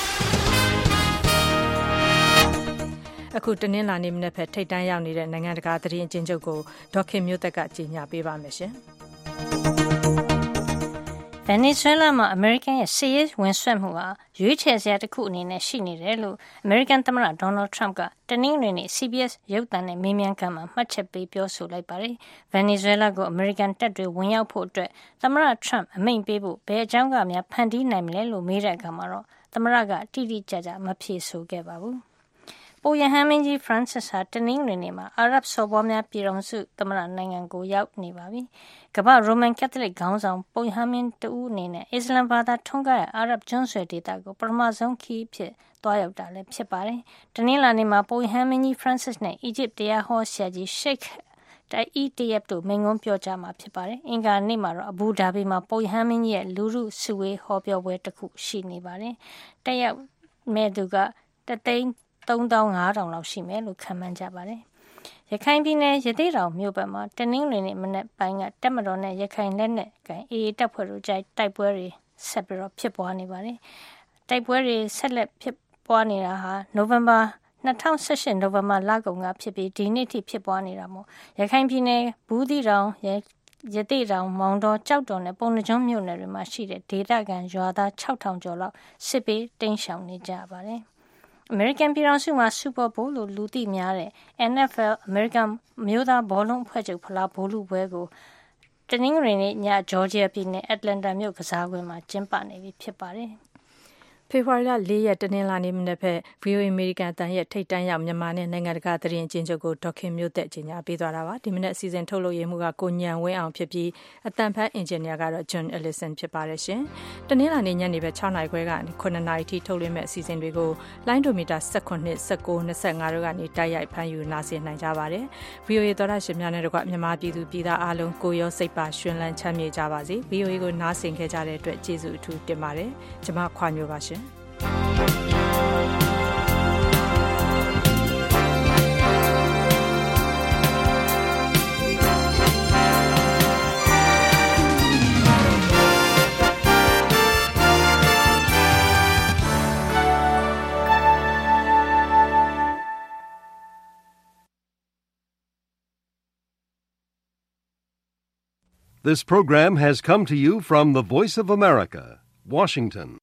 အခုတနင်္လာနေ့မနေ့ဖက်ထိတ်တန်းရောက်နေတဲ့နိုင်ငံတကာသတင်းအကျဉ်းချုပ်ကိုဒေါခင်မျိုးသက်ကကြီးညာပေးပါမယ်ရှင်။ Venezuela မှာ American ရဲ့စစ်ရေးဝင်ဆွတ်မှုဟာရွေးချယ်စရာတစ်ခုအနေနဲ့ရှိနေတယ်လို့ American သမ္မတ Donald Trump ကတနင်္ဂနွေနေ့ C B S ရုပ်သံနဲ့မေးမြန်းခန်းမှာမှတ်ချက်ပေးပြောဆိုလိုက်ပါတယ်။ Venezuela ကို American တပ်တွေဝင်ရောက်ဖို့အတွက်သမ္မတ Trump အမိန့်ပေးဖို့ဘယ်အကြောင်းကများဖန်တီးနိုင်မလဲလို့မေးတဲ့အခါမှာတော့သမ္မတကတိတိကျကျမဖြေဆိုခဲ့ပါဘူး။ပုပ်ရဟန်းမင်းကြီး Francis ဟာတနင်္ဂနွေနေ့မှာအာရပ်စော်ဘွားများပြည်တော်စုသမ္မတနိုင်ငံကိုရောက်နေပါပြီ။ကမ္ဘာရိုမန်ကက်သလစ်ခေါင်းဆောင်ပုပ်ရဟန်းမင်းတဦးအနေနဲ့အစ္စလမ်ဘာသာထွန်းကားတဲ့အာရပ်ကျွန်းဆွယ်ဒေသကိုပထမဆုံးခီးဖြစ်သွားရောက်တာလည်းဖြစ်ပါတယ်။တနင်္လာနေ့မှာပုပ်ရဟန်းမင်းကြီး Francis နဲ့အီဂျစ်တရားဟောဆရာကြီး Sheikh Taib Tayyab တို့မိန့်ခွန်းပြောကြားမှာဖြစ်ပါတယ်။အင်္ဂါနေ့မှာတော့အဘူဒါဘီမှာပုပ်ရဟန်းမင်းကြီးရဲ့လူထုစုဝေးဟောပြောပွဲတစ်ခုရှိနေပါတယ်။တက်ရောက်မဲ့သူကတသိန်းthree thousand five hundredလောက်ရှိမယ်လို့ခန့်မှန်းကြပါတယ်။ရခိုင်ပြည်နယ်ရသေ့တောင်မြို့ဘက်မှာတနင်္ဂနွေနေ့မနက်ပိုင်းကတပ်မတော်နဲ့ရခိုင်လက်နက်ကိုင် A A တပ်ဖွဲ့တို့ကြားတိုက်ပွဲတွေဆက်ပြီးတော့ဖြစ်ပွားနေပါတယ်။တိုက်ပွဲတွေဆက်လက်ဖြစ်ပွားနေတာဟာနိုဝင်ဘာtwenty eighteenနိုဝင်ဘာလကုန်ကဖြစ်ပြီးဒီနေ့ထိဖြစ်ပွားနေတာမို့ရခိုင်ပြည်နယ်ဘူးသီးတောင်ရသေ့တောင်မောင်တော်ကြောက်တော်နဲ့ပုံနှကျွန်းမြို့နယ်တွေမှာရှိတဲ့ဒေသခံရွာသားsix thousandကျော်လောက်စစ်ပေးတိမ်းရှောင်နေကြပါတယ်။ American ပြည်ထောင်စုမှာ Super Bowl လို့လူသိများတဲ့ N F L American မျိုးသားဘောလုံးအဖွဲ့ချုပ်ဖလားဘောလုံးပွဲကိုတနင်္ဂနွေနေ့ည Georgia ပြည်နယ် Atlanta မြို့ကစားကွင်းမှာကျင်းပနေပြီဖြစ်ပါတယ်။ဖေဖော်ဝါရီလfourရက်တနင်္လာနေ့မနက်ဖက် V O A အမေရိကန်အသံရဲ့ထိတ်တန်းရောက်မြန်မာနဲ့နိုင်ငံတကာသတင်းအကျဉ်းချုပ်ကိုဒေါခင်မျိုးသက်ကြီးညာပေးသွားတာပါဒီမနက်အစီအစဉ်ထုတ်လုပ်ရမှုကကိုညံဝင်းအောင်ဖြစ်ပြီးအသံဖတ်အင်ဂျင်နီယာကတော့ John Ellison ဖြစ်ပါတယ်ရှင်တနင်္လာနေ့ညနေပဲsixနာရီခွဲကနေnineနာရီထိထုတ်လွှင့်မဲ့အစီအစဉ်တွေကိုလိုင်းဒိုမီတာeighteen, nineteen, twenty-fiveတို့ကနေတိုက်ရိုက်ဖမ်းယူနားဆင်နိုင်ကြပါတယ် V O A သောတာရှင်များနဲ့တကွမြန်မာပြည်သူပြည်သားအားလုံးကိုရောစိတ်ပါရှင်လန်းချမ်းမြေကြပါစေ V O A ကိုနားဆင်ခဲ့ကြတဲ့အတွက်ကျေးဇူးအထူးတင်ပါတယ်ကျွန်မခွာမျိုးပါရှင် This program has come to you from the Voice of America, Washington.